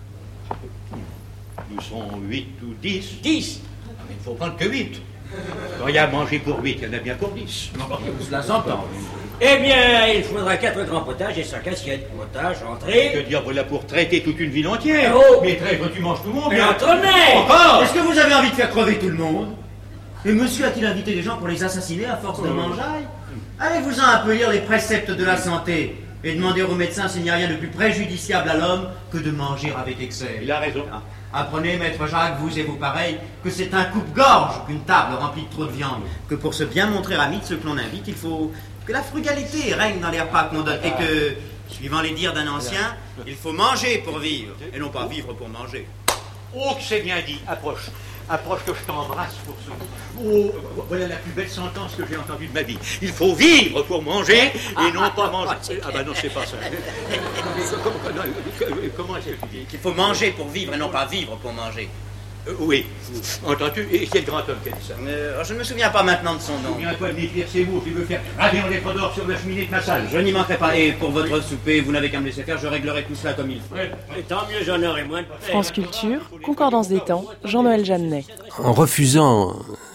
Nous sommes 8 ou 10. 10. Mais il ne faut prendre que 8. Quand il y a à manger pour 8, il y en a bien pour 10. Cela s'entend. Eh bien, il faudra 4 grands potages et 5 assiettes. Potage, entrée... Que dire, voilà pour traiter toute une ville entière. Oh. Mais traite, tu manges tout le monde. Mais entremets. Encore. Est-ce que vous avez envie de faire crever tout le monde? Et monsieur a-t-il invité les gens pour les assassiner à force de mangeaille? Allez-vous-en un peu lire les préceptes de la santé et demander au médecin s'il n'y a rien de plus préjudiciable à l'homme que de manger avec excès. Il a raison. Apprenez, maître Jacques, vous et vos pareils, que c'est un coupe-gorge qu'une table remplie de trop de viande. Que pour se bien montrer ami de ceux que l'on invite, il faut que la frugalité règne dans les repas qu'on donne. Et que, suivant les dires d'un ancien, il faut manger pour vivre, et non pas vivre pour manger. Oh, que c'est bien dit. Approche. Approche que je t'embrasse pour ce... Oh, voilà la plus belle sentence que j'ai entendue de ma vie. Il faut vivre pour manger et non pas manger. Ah bah non, c'est pas ça. Comment est-ce que tu dis? Il faut manger pour vivre et non pas vivre pour manger. Oui. Entends-tu? Et quel grand homme qui a dit ça? Je ne me souviens pas maintenant de son nom. Souviens-toi de m'écrire ces mots. Tu veux faire rader en lettres d'or sur la cheminée de ma salle. Je n'y manquerai pas. Et pour votre souper, vous n'avez qu'à me laisser faire, je réglerai tout cela comme il faut. Et tant mieux, j'en aurai moins de peine. France Culture, Concordance des temps, Jean-Noël Jeannet. En refusant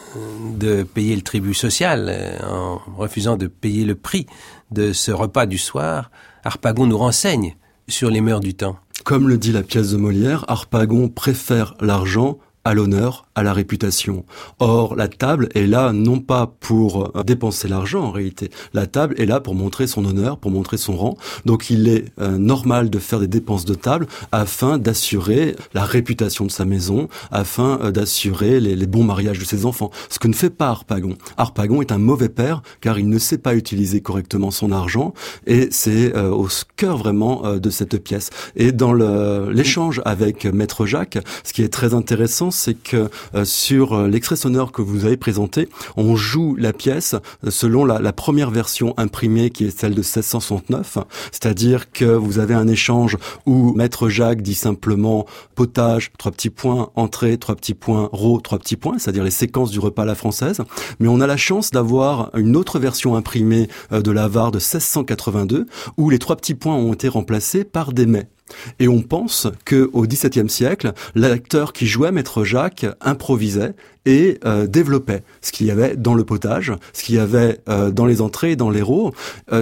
de payer le tribut social, en refusant de payer le prix de ce repas du soir, Harpagon nous renseigne sur les mœurs du temps. Comme le dit la pièce de Molière, Harpagon préfère l'argent à l'honneur, à la réputation. Or, la table est là non pas pour dépenser l'argent en réalité. La table est là pour montrer son honneur, pour montrer son rang. Donc il est normal de faire des dépenses de table afin d'assurer la réputation de sa maison, afin d'assurer les bons mariages de ses enfants. Ce que ne fait pas Harpagon. Harpagon est un mauvais père car il ne sait pas utiliser correctement son argent et c'est au cœur vraiment de cette pièce. Et dans l'échange avec Maître Jacques, ce qui est très intéressant, c'est que sur l'extrait sonore que vous avez présenté, on joue la pièce selon la première version imprimée qui est celle de 1669, c'est-à-dire que vous avez un échange où Maître Jacques dit simplement potage, 3 petits points, entrée, 3 petits points, rot, 3 petits points, c'est-à-dire les séquences du repas à la française, mais on a la chance d'avoir une autre version imprimée de l'Avare de 1682 où les 3 petits points ont été remplacés par des mets. Et on pense que au XVIIe siècle, l'acteur qui jouait Maître Jacques improvisait et développait ce qu'il y avait dans le potage, ce qu'il y avait dans les entrées et dans les rots.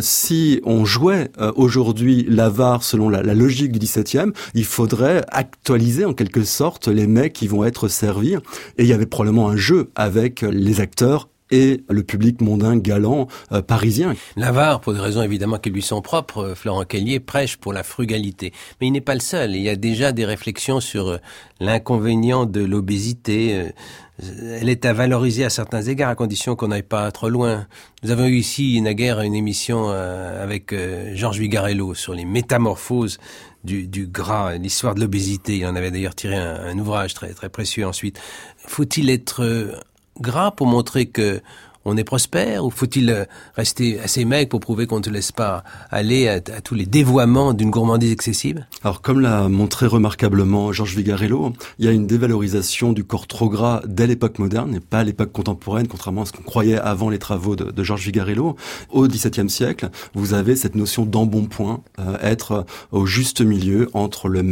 Si on jouait aujourd'hui l'Avare selon la logique du XVIIe, il faudrait actualiser en quelque sorte les mets qui vont être servis. Et il y avait probablement un jeu avec les acteurs et le public mondain galant parisien. L'Avare, pour des raisons évidemment qui lui sont propres, Florent Kellier prêche pour la frugalité. Mais il n'est pas le seul. Il y a déjà des réflexions sur l'inconvénient de l'obésité. Elle est à valoriser à certains égards, à condition qu'on n'aille pas trop loin. Nous avons eu ici naguère une émission avec Georges Vigarello sur les métamorphoses du gras, l'histoire de l'obésité. Il en avait d'ailleurs tiré un ouvrage très, très précieux ensuite. Faut-il être gras pour montrer que on est prospère, ou faut-il rester assez maigre pour prouver qu'on ne se laisse pas aller à tous les dévoiements d'une gourmandise excessive? Alors, comme l'a montré remarquablement Georges Vigarello, il y a une dévalorisation du corps trop gras dès l'époque moderne, et pas à l'époque contemporaine, contrairement à ce qu'on croyait avant les travaux de Georges Vigarello. Au XVIIe siècle, vous avez cette notion d'embonpoint, être au juste milieu entre le maigre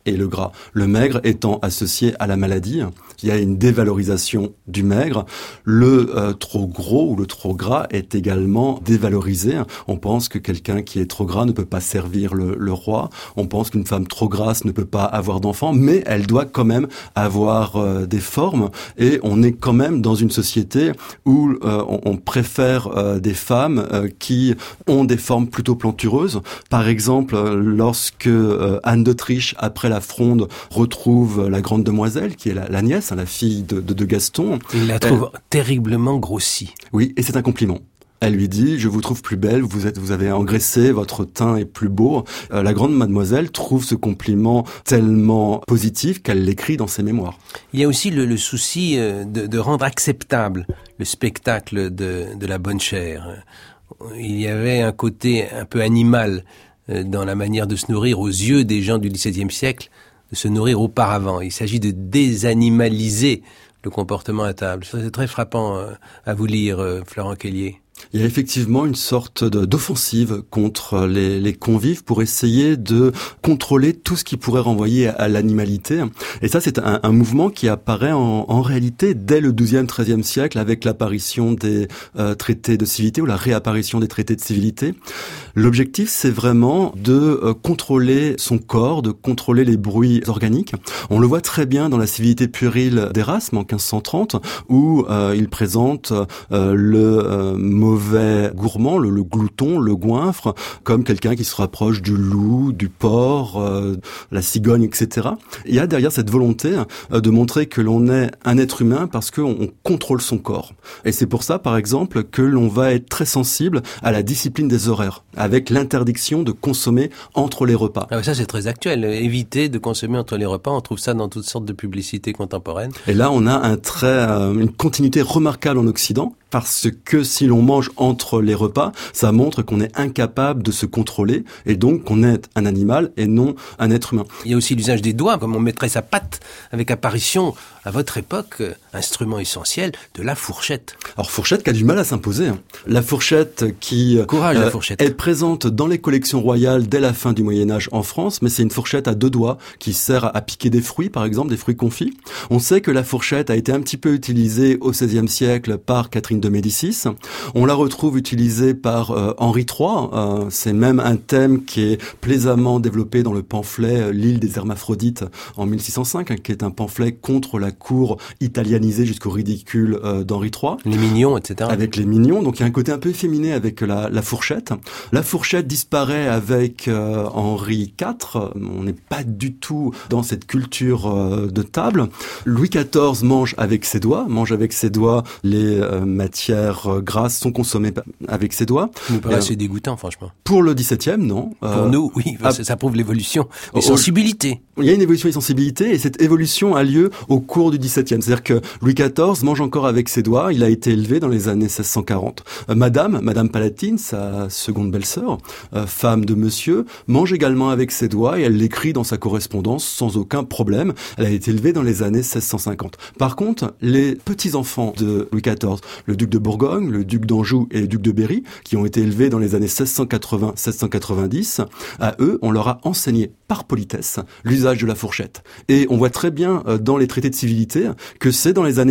et le gras. Le maigre étant associé à la maladie, il y a une dévalorisation du maigre. Le trop gros ou le trop gras est également dévalorisé. On pense que quelqu'un qui est trop gras ne peut pas servir le roi. On pense qu'une femme trop grasse ne peut pas avoir d'enfants, mais elle doit quand même avoir des formes. Et on est quand même dans une société où on préfère des femmes qui ont des formes plutôt plantureuses. Par exemple, lorsque Anne d'Autriche, après la Fronde, retrouve la grande demoiselle, qui est la nièce, la fille de Gaston. Il la trouve terriblement grossie. Oui, et c'est un compliment. Elle lui dit « Je vous trouve plus belle, vous avez engraissé, votre teint est plus beau ». La grande mademoiselle trouve ce compliment tellement positif qu'elle l'écrit dans ses mémoires. Il y a aussi le souci de rendre acceptable le spectacle de la bonne chère. Il y avait un côté un peu animal dans la manière de se nourrir aux yeux des gens du XVIIe siècle, de se nourrir auparavant. Il s'agit de désanimaliser le comportement à table. Ça, c'est très frappant à vous lire, Florent Kellier. Il y a effectivement une sorte d'offensive contre les convives pour essayer de contrôler tout ce qui pourrait renvoyer à l'animalité. Et ça, c'est un mouvement qui apparaît en réalité dès le XIIe, XIIIe siècle avec l'apparition des traités de civilité ou la réapparition des traités de civilité. L'objectif, c'est vraiment de contrôler son corps, de contrôler les bruits organiques. On le voit très bien dans la civilité puérile d'Érasme en 1530, où il présente le mauvais gourmand, le glouton, le goinfre, comme quelqu'un qui se rapproche du loup, du porc, la cigogne, etc. Il y a derrière cette volonté de montrer que l'on est un être humain parce qu'on contrôle son corps. Et c'est pour ça, par exemple, que l'on va être très sensible à la discipline des horaires, avec l'interdiction de consommer entre les repas. Ah, ça, c'est très actuel. Éviter de consommer entre les repas, on trouve ça dans toutes sortes de publicités contemporaines. Et là, on a une continuité remarquable en Occident, parce que si l'on mange entre les repas, ça montre qu'on est incapable de se contrôler et donc qu'on est un animal et non un être humain. Il y a aussi l'usage des doigts, comme on mettrait sa patte, avec apparition, à votre époque, instrument essentiel, de la fourchette. Alors fourchette qui a du mal à s'imposer. La fourchette qui Courage, la fourchette. Est présente dans les collections royales dès la fin du Moyen-Âge en France, mais c'est une fourchette à 2 doigts qui sert à piquer des fruits, par exemple, des fruits confits. On sait que la fourchette a été un petit peu utilisée au XVIe siècle par Catherine de Médicis. On la retrouve utilisée par Henri III. C'est même un thème qui est plaisamment développé dans le pamphlet L'île des hermaphrodites en 1605, qui est un pamphlet contre la cour italianisée jusqu'au ridicule d'Henri III. Les mignons, etc. Avec les mignons. Donc il y a un côté un peu efféminé avec la fourchette. La fourchette disparaît avec Henri IV. On n'est pas du tout dans cette culture de table. Louis XIV mange avec ses doigts. Les matières grasses sont consommées avec ses doigts. Ça nous paraît assez dégoûtant, franchement. Pour le XVIIe, non. Pour nous, oui. Ça prouve l'évolution des sensibilités. Il y a une évolution des sensibilités et cette évolution a lieu au cours du XVIIe. C'est-à-dire que Louis XIV mange encore avec ses doigts. Il a été élevé dans les années 1640. Madame Palatine, sa seconde belle-sœur, femme de monsieur, mange également avec ses doigts et elle l'écrit dans sa correspondance sans aucun problème. Elle a été élevée dans les années 1650. Par contre, les petits-enfants de Louis XIV, le duc de Bourgogne, le duc d'Anjou et le duc de Berry, qui ont été élevés dans les années 1680-1690, à eux, on leur a enseigné par politesse l'usage de la fourchette. Et on voit très bien dans les traités de civilité que c'est dans les années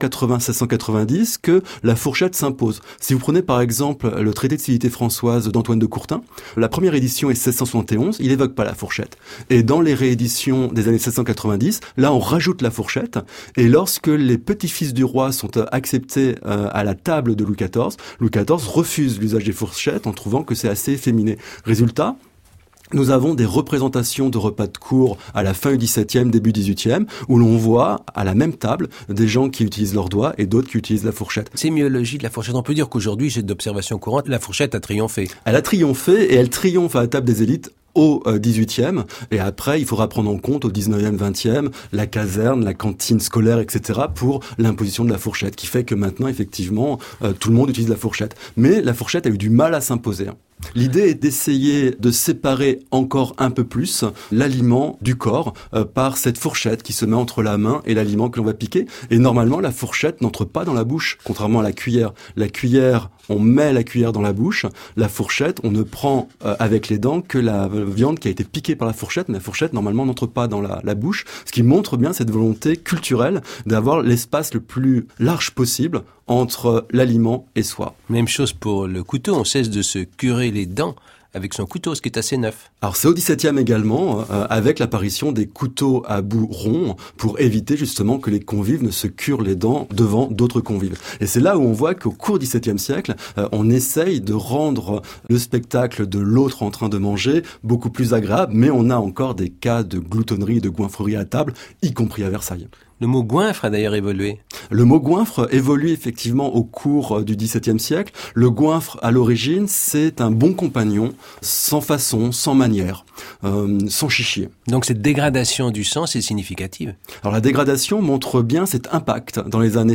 1680-1690 que la fourchette s'impose. Si vous prenez par exemple le traité de civilité françoise d'Antoine de Courtin, la première édition est 1671, il évoque pas la fourchette. Et dans les rééditions des années 1690, là on rajoute la fourchette, et lorsque les petits-fils du roi sont acceptés à la table de Louis XIV refuse l'usage des fourchettes en trouvant que c'est assez efféminé. Résultat, nous avons des représentations de repas de cour à la fin du XVIIe, début XVIIIe, où l'on voit à la même table des gens qui utilisent leurs doigts et d'autres qui utilisent la fourchette. Sémiologie de la fourchette. On peut dire qu'aujourd'hui, c'est d'observation courante, la fourchette a triomphé. Elle a triomphé et elle triomphe à la table des élites au 18e, et après il faudra prendre en compte au 19e, 20e la caserne, la cantine scolaire, etc. pour l'imposition de la fourchette, qui fait que maintenant effectivement tout le monde utilise la fourchette. Mais la fourchette a eu du mal à s'imposer. L'idée est d'essayer de séparer encore un peu plus l'aliment du corps par cette fourchette qui se met entre la main et l'aliment que l'on va piquer. Et normalement, la fourchette n'entre pas dans la bouche, contrairement à la cuillère. La cuillère, on met la cuillère dans la bouche, la fourchette, on ne prend avec les dents que la viande qui a été piquée par la fourchette, mais la fourchette normalement n'entre pas dans la bouche, ce qui montre bien cette volonté culturelle d'avoir l'espace le plus large possible entre l'aliment et soi. Même chose pour le couteau, on cesse de se curer les dents avec son couteau, ce qui est assez neuf. Alors c'est au XVIIe également, avec l'apparition des couteaux à bout rond, pour éviter justement que les convives ne se curent les dents devant d'autres convives. Et c'est là où on voit qu'au cours du XVIIe siècle, on essaye de rendre le spectacle de l'autre en train de manger beaucoup plus agréable, mais on a encore des cas de gloutonnerie et de goinfrerie à table, y compris à Versailles. Le mot goinfre a d'ailleurs évolué. Le mot goinfre évolue effectivement au cours du XVIIe siècle. Le goinfre, à l'origine, c'est un bon compagnon, sans façon, sans manière, sans chichier. Donc cette dégradation du sens est significative. Alors la dégradation montre bien cet impact dans les années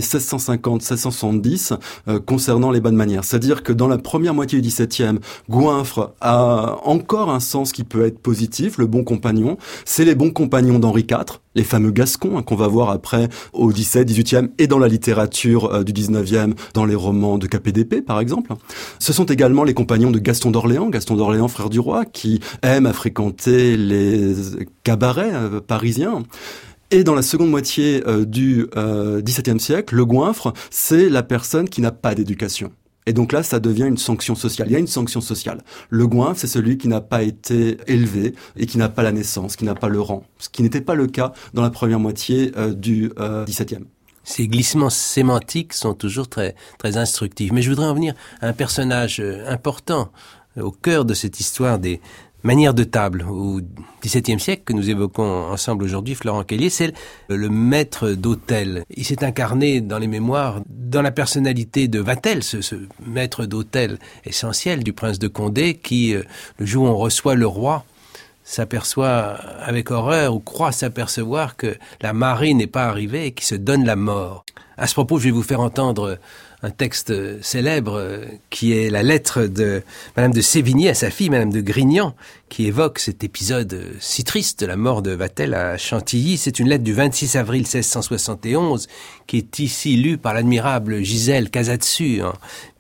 1650-1670 concernant les bonnes manières. C'est-à-dire que dans la première moitié du XVIIe, goinfre a encore un sens qui peut être positif, le bon compagnon. C'est les bons compagnons d'Henri IV, les fameux Gascons qu'on va voir après au XVIIe, XVIIIe et dans la littérature du XIXe, dans les romans de KPDP par exemple. Ce sont également les compagnons de Gaston d'Orléans, frère du roi, qui aime à fréquenter les cabarets parisiens. Et dans la seconde moitié du XVIIe siècle, le goinfre, c'est la personne qui n'a pas d'éducation. Et donc là, ça devient une sanction sociale. Il y a une sanction sociale. Le goinfre, c'est celui qui n'a pas été élevé et qui n'a pas la naissance, qui n'a pas le rang. Ce qui n'était pas le cas dans la première moitié du XVIIe. Ces glissements sémantiques sont toujours très, très instructifs. Mais je voudrais en venir à un personnage important au cœur de cette histoire des manière de table au XVIIe siècle que nous évoquons ensemble aujourd'hui, Florent Kellier, c'est le maître d'hôtel. Il s'est incarné dans les mémoires, dans la personnalité de Vatel, ce maître d'hôtel essentiel du prince de Condé qui, le jour où on reçoit le roi, s'aperçoit avec horreur ou croit s'apercevoir que la marée n'est pas arrivée et qui se donne la mort. À ce propos, je vais vous faire entendre un texte célèbre qui est la lettre de Madame de Sévigné à sa fille, Madame de Grignan, qui évoque cet épisode si triste de la mort de Vatel à Chantilly. C'est une lettre du 26 avril 1671 qui est ici lue par l'admirable Gisèle Casatsu en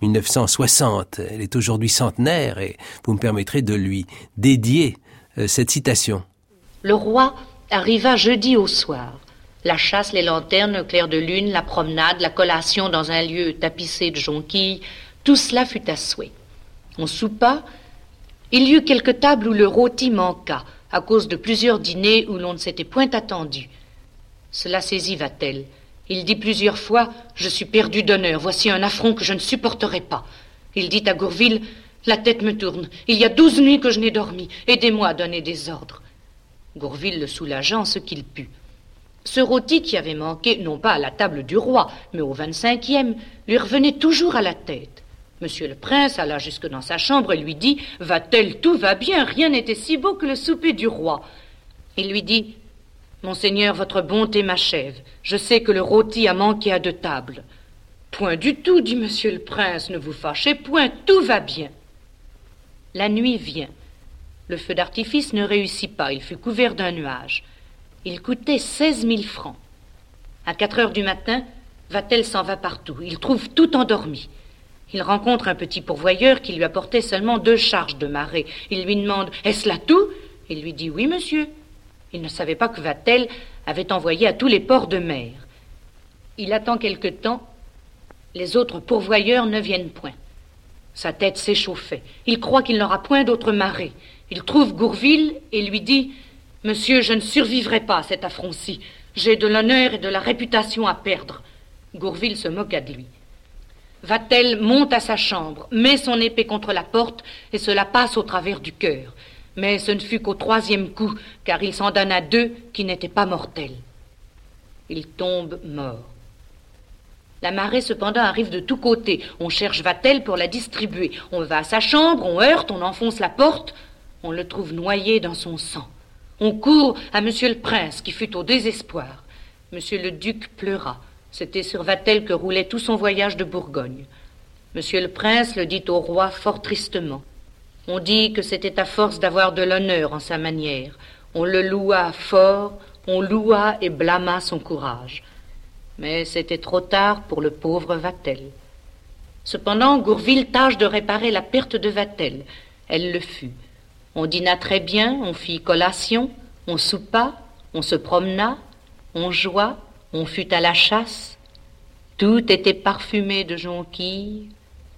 1960. Elle est aujourd'hui centenaire et vous me permettrez de lui dédier cette citation. Le roi arriva jeudi au soir. La chasse, les lanternes, le clair de lune, la promenade, la collation dans un lieu tapissé de jonquilles, tout cela fut à souhait. On soupa. Il y eut quelques tables où le rôti manqua, à cause de plusieurs dîners où l'on ne s'était point attendu. Cela saisit Vatel. Il dit plusieurs fois « Je suis perdu d'honneur, voici un affront que je ne supporterai pas. » Il dit à Gourville « La tête me tourne, il y a 12 nuits que je n'ai dormi, aidez-moi à donner des ordres. » Gourville le soulagea en ce qu'il put. Ce rôti qui avait manqué, non pas à la table du roi, mais au 25e, lui revenait toujours à la tête. Monsieur le prince alla jusque dans sa chambre et lui dit « Va-t-elle, tout va bien, rien n'était si beau que le souper du roi. » Il lui dit « Monseigneur, votre bonté m'achève. Je sais que le rôti a manqué à 2 tables. » « Point du tout, dit monsieur le prince, ne vous fâchez point, tout va bien. » La nuit vient. Le feu d'artifice ne réussit pas, il fut couvert d'un nuage. Il coûtait 16 000 francs. À 4 heures du matin, Vatel s'en va partout. Il trouve tout endormi. Il rencontre un petit pourvoyeur qui lui apportait seulement 2 charges de marée. Il lui demande « Est-ce là tout ?» Il lui dit « Oui, monsieur. » Il ne savait pas que Vatel avait envoyé à tous les ports de mer. Il attend quelque temps. Les autres pourvoyeurs ne viennent point. Sa tête s'échauffait. Il croit qu'il n'aura point d'autre marée. Il trouve Gourville et lui dit « Monsieur, je ne survivrai pas à cet affront-ci. J'ai de l'honneur et de la réputation à perdre. » Gourville se moqua de lui. Vatel monte à sa chambre, met son épée contre la porte et se la passe au travers du cœur. Mais ce ne fut qu'au 3e coup, car il s'en donna 2 qui n'étaient pas mortels. Il tombe mort. La marée, cependant, arrive de tous côtés. On cherche Vatel pour la distribuer. On va à sa chambre, on heurte, on enfonce la porte. On le trouve noyé dans son sang. On court à monsieur le prince, qui fut au désespoir. Monsieur le duc pleura. C'était sur Vatel que roulait tout son voyage de Bourgogne. Monsieur le prince le dit au roi fort tristement. On dit que c'était à force d'avoir de l'honneur en sa manière. On le loua fort, on loua et blâma son courage. Mais c'était trop tard pour le pauvre Vatel. Cependant, Gourville tâche de réparer la perte de Vatel. Elle le fut. On dîna très bien, on fit collation, on soupa, on se promena, on joua, on fut à la chasse. Tout était parfumé de jonquilles,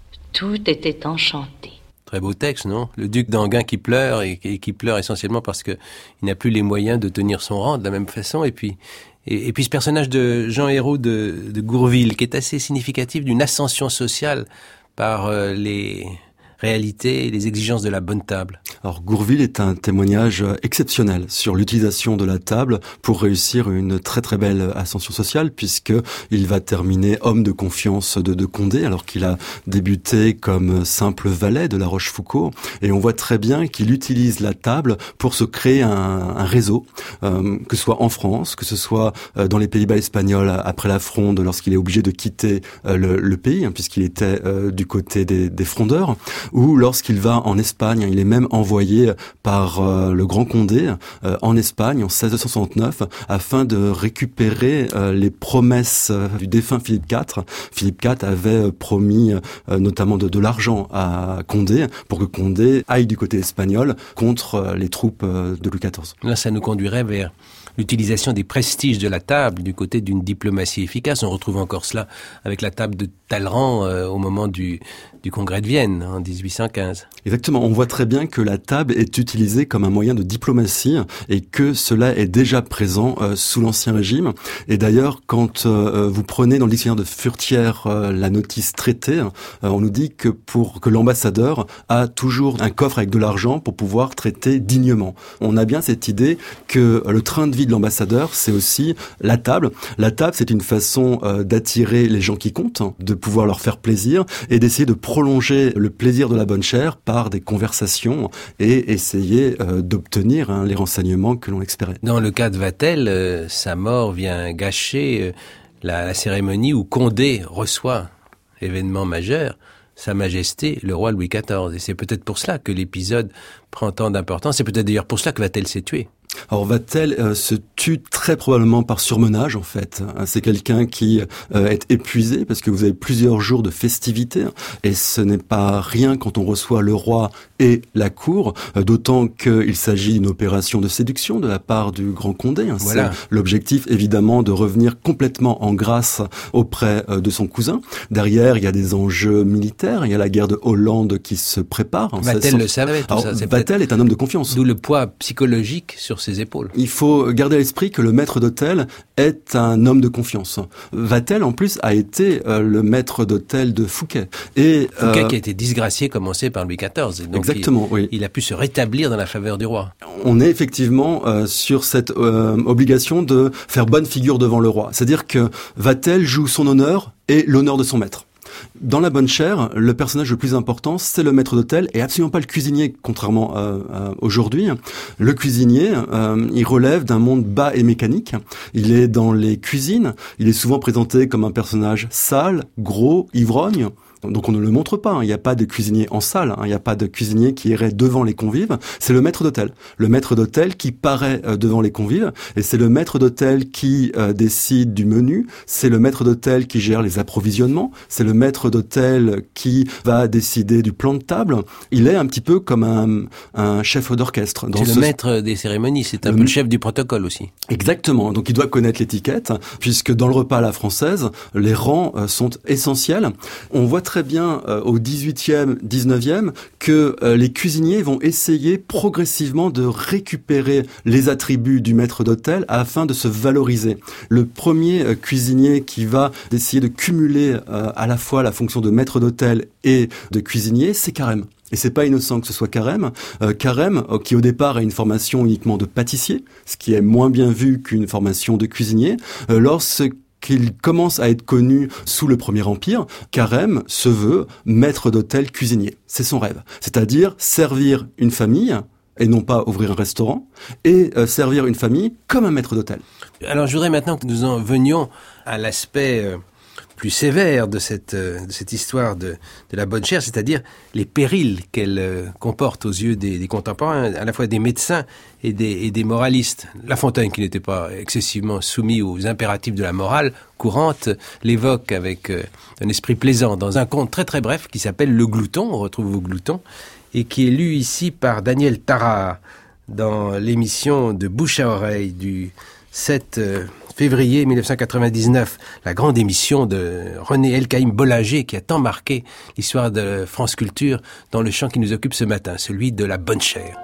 tout était enchanté. Très beau texte, non? Le duc d'Enghien qui pleure, et qui pleure essentiellement parce que il n'a plus les moyens de tenir son rang de la même façon. Et puis ce personnage de Jean Hérault de Gourville, qui est assez significatif d'une ascension sociale par les réalités et les exigences de la bonne table. Alors Gourville est un témoignage exceptionnel sur l'utilisation de la table pour réussir une très très belle ascension sociale, puisque il va terminer homme de confiance de Condé, alors qu'il a débuté comme simple valet de La Rochefoucauld, et on voit très bien qu'il utilise la table pour se créer un réseau, que ce soit en France, que ce soit dans les Pays-Bas espagnols après la Fronde, lorsqu'il est obligé de quitter le pays, puisqu'il était du côté des frondeurs, ou lorsqu'il va en Espagne. Il est même envoyé par le Grand Condé en Espagne en 1669 afin de récupérer les promesses du défunt Philippe IV. Philippe IV avait promis notamment de l'argent à Condé pour que Condé aille du côté espagnol contre les troupes de Louis XIV. Là, ça nous conduirait vers l'utilisation des prestiges de la table du côté d'une diplomatie efficace. On retrouve encore cela avec la table de Talleyrand au moment du congrès de Vienne en 1815. Exactement, on voit très bien que la table est utilisée comme un moyen de diplomatie et que cela est déjà présent sous l'Ancien Régime. Et d'ailleurs, quand vous prenez dans le dictionnaire de Furetière la notice traité, on nous dit que pour que l'ambassadeur a toujours un coffre avec de l'argent pour pouvoir traiter dignement. On a bien cette idée que le train de vie de l'ambassadeur, c'est aussi la table. La table, c'est une façon d'attirer les gens qui comptent, de pouvoir leur faire plaisir et d'essayer de prolonger le plaisir de la bonne chère par des conversations et essayer d'obtenir les renseignements que l'on espérait. Dans le cas de Vatel, sa mort vient gâcher la cérémonie où Condé reçoit, événement majeur, Sa Majesté, le roi Louis XIV. Et c'est peut-être pour cela que l'épisode prend tant d'importance. C'est peut-être d'ailleurs pour cela que Vatel s'est tué. Alors Vatel se tue très probablement par surmenage en fait. C'est quelqu'un qui est épuisé parce que vous avez plusieurs jours de festivités et ce n'est pas rien quand on reçoit le roi et la cour, d'autant qu'il s'agit d'une opération de séduction de la part du Grand Condé. Voilà. C'est l'objectif évidemment de revenir complètement en grâce auprès de son cousin. Derrière, il y a des enjeux militaires, il y a la guerre de Hollande qui se prépare. Vatel le savait tout ça. Vatel est un homme de confiance. D'où le poids psychologique sur ses épaules. Il faut garder à l'esprit que le maître d'hôtel est un homme de confiance. Vatel, en plus, a été le maître d'hôtel de Fouquet. Et Fouquet qui a été disgracié, commencé par Louis XIV. Et donc exactement, oui. Il a pu se rétablir dans la faveur du roi. On est effectivement sur cette obligation de faire bonne figure devant le roi. C'est-à-dire que Vatel joue son honneur et l'honneur de son maître. Dans La Bonne Chère, le personnage le plus important, c'est le maître d'hôtel et absolument pas le cuisinier, contrairement à aujourd'hui. Le cuisinier, il relève d'un monde bas et mécanique. Il est dans les cuisines. Il est souvent présenté comme un personnage sale, gros, ivrogne. Donc on ne le montre pas, il n'y a pas de cuisinier en salle, il n'y a pas de cuisinier qui irait devant les convives, c'est le maître d'hôtel. Le maître d'hôtel qui paraît devant les convives, et c'est le maître d'hôtel qui décide du menu, c'est le maître d'hôtel qui gère les approvisionnements, c'est le maître d'hôtel qui va décider du plan de table. Il est un petit peu comme un chef d'orchestre. C'est le maître des cérémonies, c'est un peu le chef du protocole aussi. Exactement, donc il doit connaître l'étiquette, puisque dans le repas à la française, les rangs sont essentiels. On voit très bien au 18e, 19e que les cuisiniers vont essayer progressivement de récupérer les attributs du maître d'hôtel afin de se valoriser. Le premier cuisinier qui va essayer de cumuler à la fois la fonction de maître d'hôtel et de cuisinier, c'est Carême. Et c'est pas innocent que ce soit Carême. Carême, qui au départ a une formation uniquement de pâtissier, ce qui est moins bien vu qu'une formation de cuisinier, qu'il commence à être connu sous le Premier Empire, Carême se veut maître d'hôtel cuisinier. C'est son rêve. C'est-à-dire servir une famille, et non pas ouvrir un restaurant, et servir une famille comme un maître d'hôtel. Alors je voudrais maintenant que nous en venions à l'aspect plus sévère de cette histoire de la bonne chère, c'est-à-dire les périls qu'elle comporte aux yeux des contemporains, à la fois des médecins et des moralistes. La Fontaine, qui n'était pas excessivement soumis aux impératifs de la morale courante, l'évoque avec un esprit plaisant dans un conte très très bref qui s'appelle Le Glouton, on retrouve au Glouton, et qui est lu ici par Daniel Tarare dans l'émission de Bouche à oreille du 7 février 1999, la grande émission de René Elkaïm Bollinger qui a tant marqué l'histoire de France Culture dans le champ qui nous occupe ce matin, celui de la bonne chère.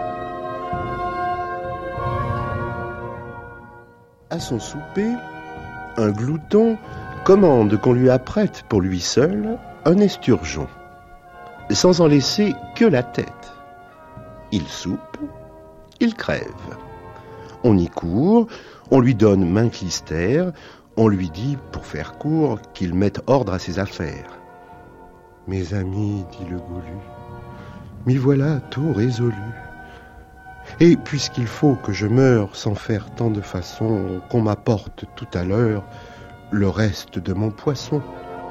À son souper, un glouton commande qu'on lui apprête pour lui seul un esturgeon, sans en laisser que la tête. Il soupe, il crève. On y court, on lui donne main clistère, on lui dit, pour faire court, qu'il mette ordre à ses affaires. « Mes amis, dit le goulu, m'y voilà tôt résolu. Et puisqu'il faut que je meure sans faire tant de façon qu'on m'apporte tout à l'heure le reste de mon poisson. »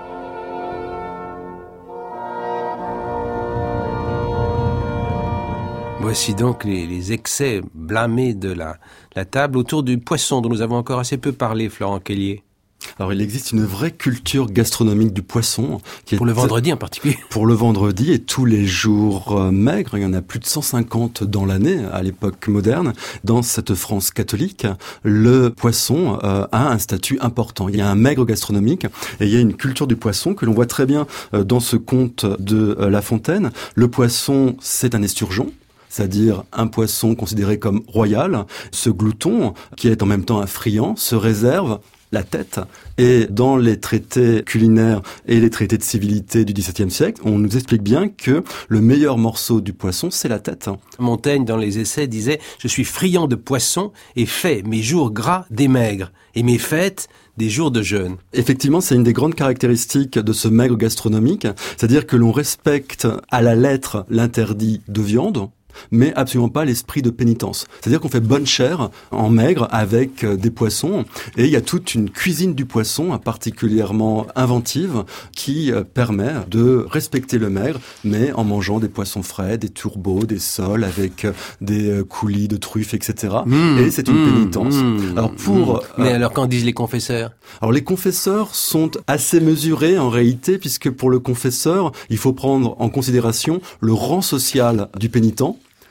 Voici donc les excès blâmés de la table autour du poisson dont nous avons encore assez peu parlé, Florent Kellier. Alors il existe une vraie culture gastronomique du poisson. Pour le vendredi en particulier. Pour le vendredi et tous les jours maigres, il y en a plus de 150 dans l'année à l'époque moderne. Dans cette France catholique, le poisson a un statut important. Il y a un maigre gastronomique et il y a une culture du poisson que l'on voit très bien dans ce conte de La Fontaine. Le poisson, c'est un esturgeon, c'est-à-dire un poisson considéré comme royal. Ce glouton, qui est en même temps un friand, se réserve la tête. Et dans les traités culinaires et les traités de civilité du XVIIe siècle, on nous explique bien que le meilleur morceau du poisson, c'est la tête. Montaigne, dans les essais, disait « Je suis friand de poisson et fais mes jours gras des maigres et mes fêtes des jours de jeûne. » Effectivement, c'est une des grandes caractéristiques de ce maigre gastronomique, c'est-à-dire que l'on respecte à la lettre l'interdit de viande, mais absolument pas l'esprit de pénitence. C'est-à-dire qu'on fait bonne chère en maigre avec des poissons, et il y a toute une cuisine du poisson particulièrement inventive qui permet de respecter le maigre, mais en mangeant des poissons frais, des turbots, des sols avec des coulis de truffes, etc. Et c'est une pénitence. Alors mais alors qu'en disent les confesseurs ? Alors les confesseurs sont assez mesurés en réalité, puisque pour le confesseur, il faut prendre en considération le rang social du pénitent,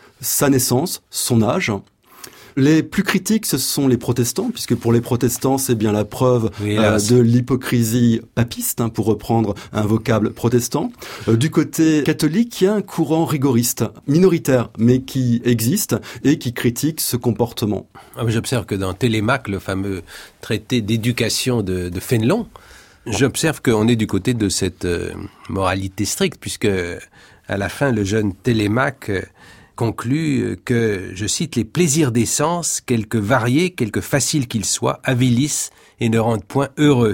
sa naissance, son âge. Les plus critiques, ce sont les protestants, puisque pour les protestants, c'est bien la preuve de l'hypocrisie papiste, pour reprendre un vocable protestant. Du côté catholique, il y a un courant rigoriste, minoritaire, mais qui existe et qui critique ce comportement. J'observe que dans Télémaque, le fameux traité d'éducation de Fénelon, j'observe qu'on est du côté de cette moralité stricte, puisque à la fin, le jeune Télémaque conclut que, je cite, « les plaisirs des sens, quelque variés, quelque faciles qu'ils soient, avilissent et ne rendent point heureux.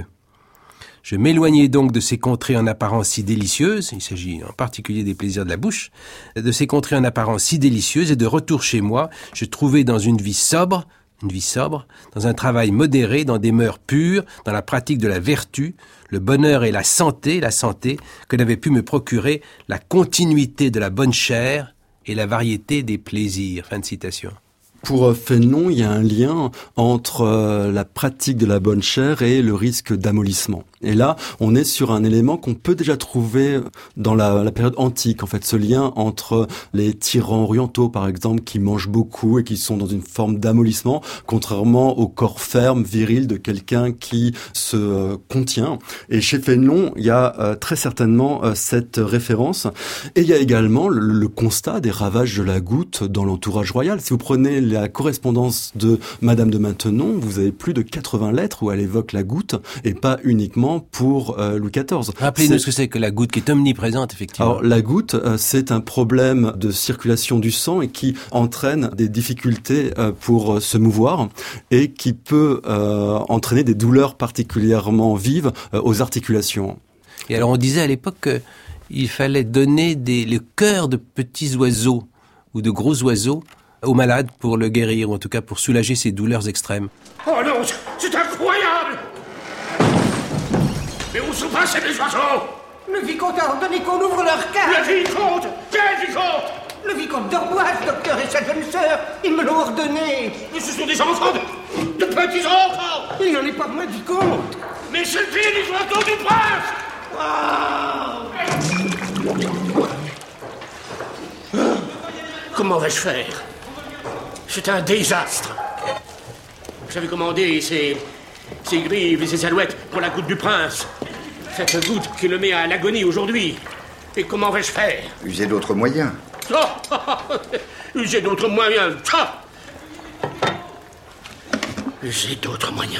Je m'éloignais donc de ces contrées en apparence si délicieuses, il s'agit en particulier des plaisirs de la bouche, de ces contrées en apparence si délicieuses, et de retour chez moi, je trouvais dans une vie sobre, dans un travail modéré, dans des mœurs pures, dans la pratique de la vertu, le bonheur et la santé que n'avait pu me procurer la continuité de la bonne chère et la variété des plaisirs. » Fin de citation. Pour Fénelon, il y a un lien entre la pratique de la bonne chère et le risque d'amollissement. Et là, on est sur un élément qu'on peut déjà trouver dans la période antique, en fait, ce lien entre les tyrans orientaux, par exemple, qui mangent beaucoup et qui sont dans une forme d'amollissement, contrairement au corps ferme, viril de quelqu'un qui se contient. Et chez Fénelon, il y a très certainement cette référence. Et il y a également le constat des ravages de la goutte dans l'entourage royal. Si vous prenez la correspondance de Madame de Maintenon, vous avez plus de 80 lettres où elle évoque la goutte, et pas uniquement pour Louis XIV. Rappelez-nous ce que c'est que la goutte qui est omniprésente, effectivement. Alors, la goutte, c'est un problème de circulation du sang et qui entraîne des difficultés pour se mouvoir et qui peut entraîner des douleurs particulièrement vives aux articulations. Et alors, on disait à l'époque qu'il fallait donner le cœur de petits oiseaux ou de gros oiseaux aux malades pour le guérir, ou en tout cas pour soulager ses douleurs extrêmes. Oh non, c'est incroyable! Mais où sont passés les oiseaux? Le vicomte a ordonné qu'on ouvre leur cage. Le vicomte? Quel vicomte? Le vicomte d'Amboise, docteur, et sa jeune sœur. Ils me l'ont ordonné. Mais ce sont des enfants de petits enfants. Il n'y en est pas moins vicomte. Mais c'est le fils du château du prince. Comment vais-je faire? C'est un désastre. J'avais commandé ces grives et ces alouettes pour la goutte du prince. Cette goutte qui le met à l'agonie aujourd'hui. Et comment vais-je faire? User d'autres moyens. Oh, user d'autres moyens. User d'autres moyens.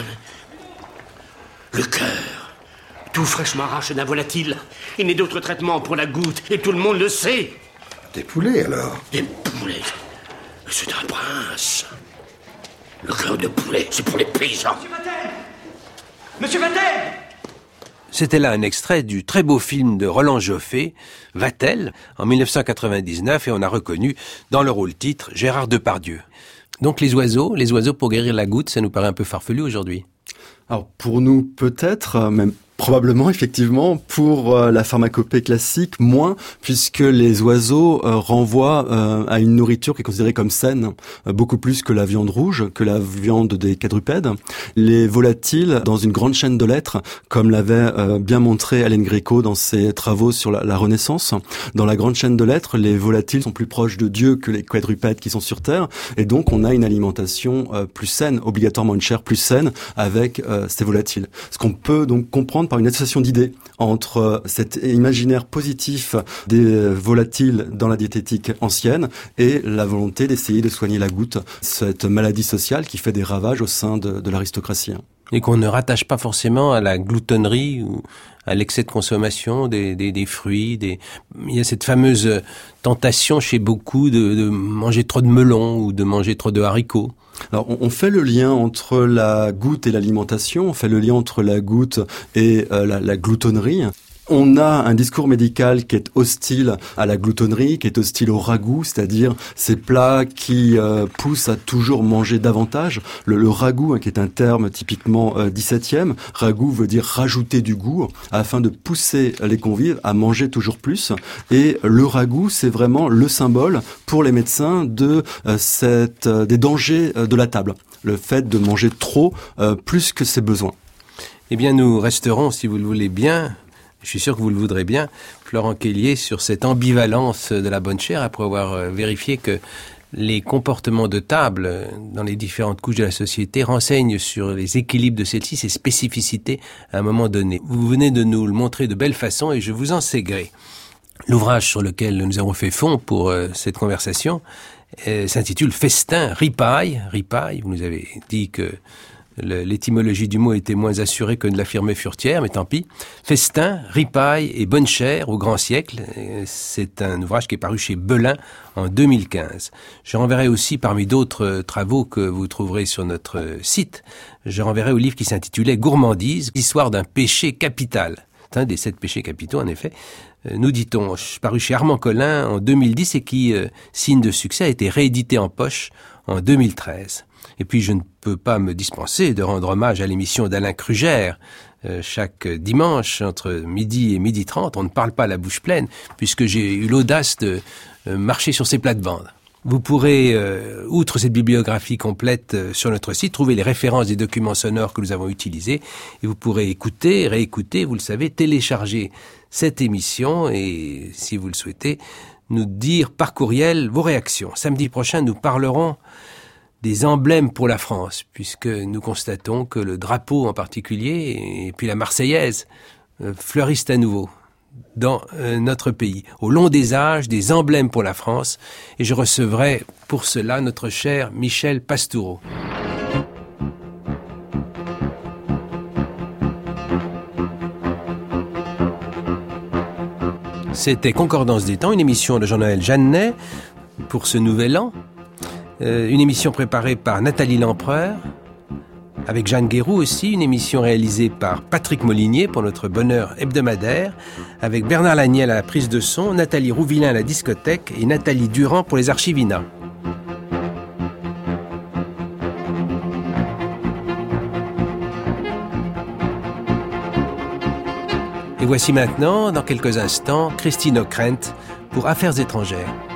Le cœur, tout fraîchement arraché d'un volatile. Il n'est d'autre traitement pour la goutte, et tout le monde le sait. Des poulets, alors? Des poulets? C'est un prince. Le cœur de poulet, c'est pour les paysans. Monsieur Vatel! C'était là un extrait du très beau film de Roland Joffé, Vatel, en 1999, et on a reconnu dans le rôle titre Gérard Depardieu. Donc les oiseaux pour guérir la goutte, ça nous paraît un peu farfelu aujourd'hui. Alors pour nous peut-être, même probablement effectivement, pour la pharmacopée classique, moins, puisque les oiseaux renvoient à une nourriture qui est considérée comme saine, beaucoup plus que la viande rouge, que la viande des quadrupèdes. Les volatiles, dans une grande chaîne de l'être, comme l'avait bien montré Hélène Gréco dans ses travaux sur la Renaissance, dans la grande chaîne de l'être, les volatiles sont plus proches de Dieu que les quadrupèdes qui sont sur Terre, et donc on a une alimentation plus saine, obligatoirement une chair plus saine avec ces volatiles. Ce qu'on peut donc comprendre par une association d'idées entre cet imaginaire positif des volatiles dans la diététique ancienne et la volonté d'essayer de soigner la goutte, cette maladie sociale qui fait des ravages au sein de l'aristocratie. Et qu'on ne rattache pas forcément à la gloutonnerie ou à l'excès de consommation des fruits. Il y a cette fameuse tentation chez beaucoup de manger trop de melons ou de manger trop de haricots. Alors, on fait le lien entre la goutte et l'alimentation, on fait le lien entre la goutte et la gloutonnerie. On a un discours médical qui est hostile à la gloutonnerie, qui est hostile au ragoût, c'est-à-dire ces plats qui poussent à toujours manger davantage. Le ragoût, qui est un terme typiquement 17e, ragoût veut dire rajouter du goût, afin de pousser les convives à manger toujours plus. Et le ragoût, c'est vraiment le symbole pour les médecins des dangers de la table. Le fait de manger trop, plus que ses besoins. Eh bien, nous resterons, si vous le voulez bien, je suis sûr que vous le voudrez bien, Florent Kellier, sur cette ambivalence de la bonne chère, après avoir vérifié que les comportements de table dans les différentes couches de la société renseignent sur les équilibres de celle-ci, ses spécificités à un moment donné. Vous venez de nous le montrer de belle façon et je vous en sais gré. L'ouvrage sur lequel nous avons fait fond pour cette conversation s'intitule Festin, ripaille. Ripaille, vous nous avez dit que l'étymologie du mot était moins assurée que de l'affirmer Furetière, mais tant pis. Festin, ripaille et bonne chère au grand siècle. C'est un ouvrage qui est paru chez Belin en 2015. Je renverrai aussi, parmi d'autres travaux que vous trouverez sur notre site, je renverrai au livre qui s'intitulait Gourmandise, histoire d'un péché capital. C'est un des 7 péchés capitaux, en effet. Nous dit-on, paru chez Armand Collin en 2010 et qui, signe de succès, a été réédité en poche en 2013. Et puis je ne peux pas me dispenser de rendre hommage à l'émission d'Alain Krugère. Chaque dimanche, entre midi et 12h30, on ne parle pas la bouche pleine, puisque j'ai eu l'audace de marcher sur ses plates-bandes. Vous pourrez, outre cette bibliographie complète sur notre site, trouver les références des documents sonores que nous avons utilisés. Et vous pourrez écouter, réécouter, vous le savez, télécharger cette émission et, si vous le souhaitez, nous dire par courriel vos réactions. Samedi prochain, nous parlerons des emblèmes pour la France, puisque nous constatons que le drapeau en particulier, et puis la Marseillaise, fleurissent à nouveau dans notre pays. Au long des âges, des emblèmes pour la France, et je recevrai pour cela notre cher Michel Pastoureau. C'était Concordance des temps, une émission de Jean-Noël Jeannet pour ce nouvel an. Une émission préparée par Nathalie Lempereur, avec Jeanne Guéroux aussi, une émission réalisée par Patrick Molinier pour notre bonheur hebdomadaire, avec Bernard Laniel à la prise de son, Nathalie Rouvillain à la discothèque et Nathalie Durand pour les archivina. Et voici maintenant, dans quelques instants, Christine Ockrent pour Affaires étrangères.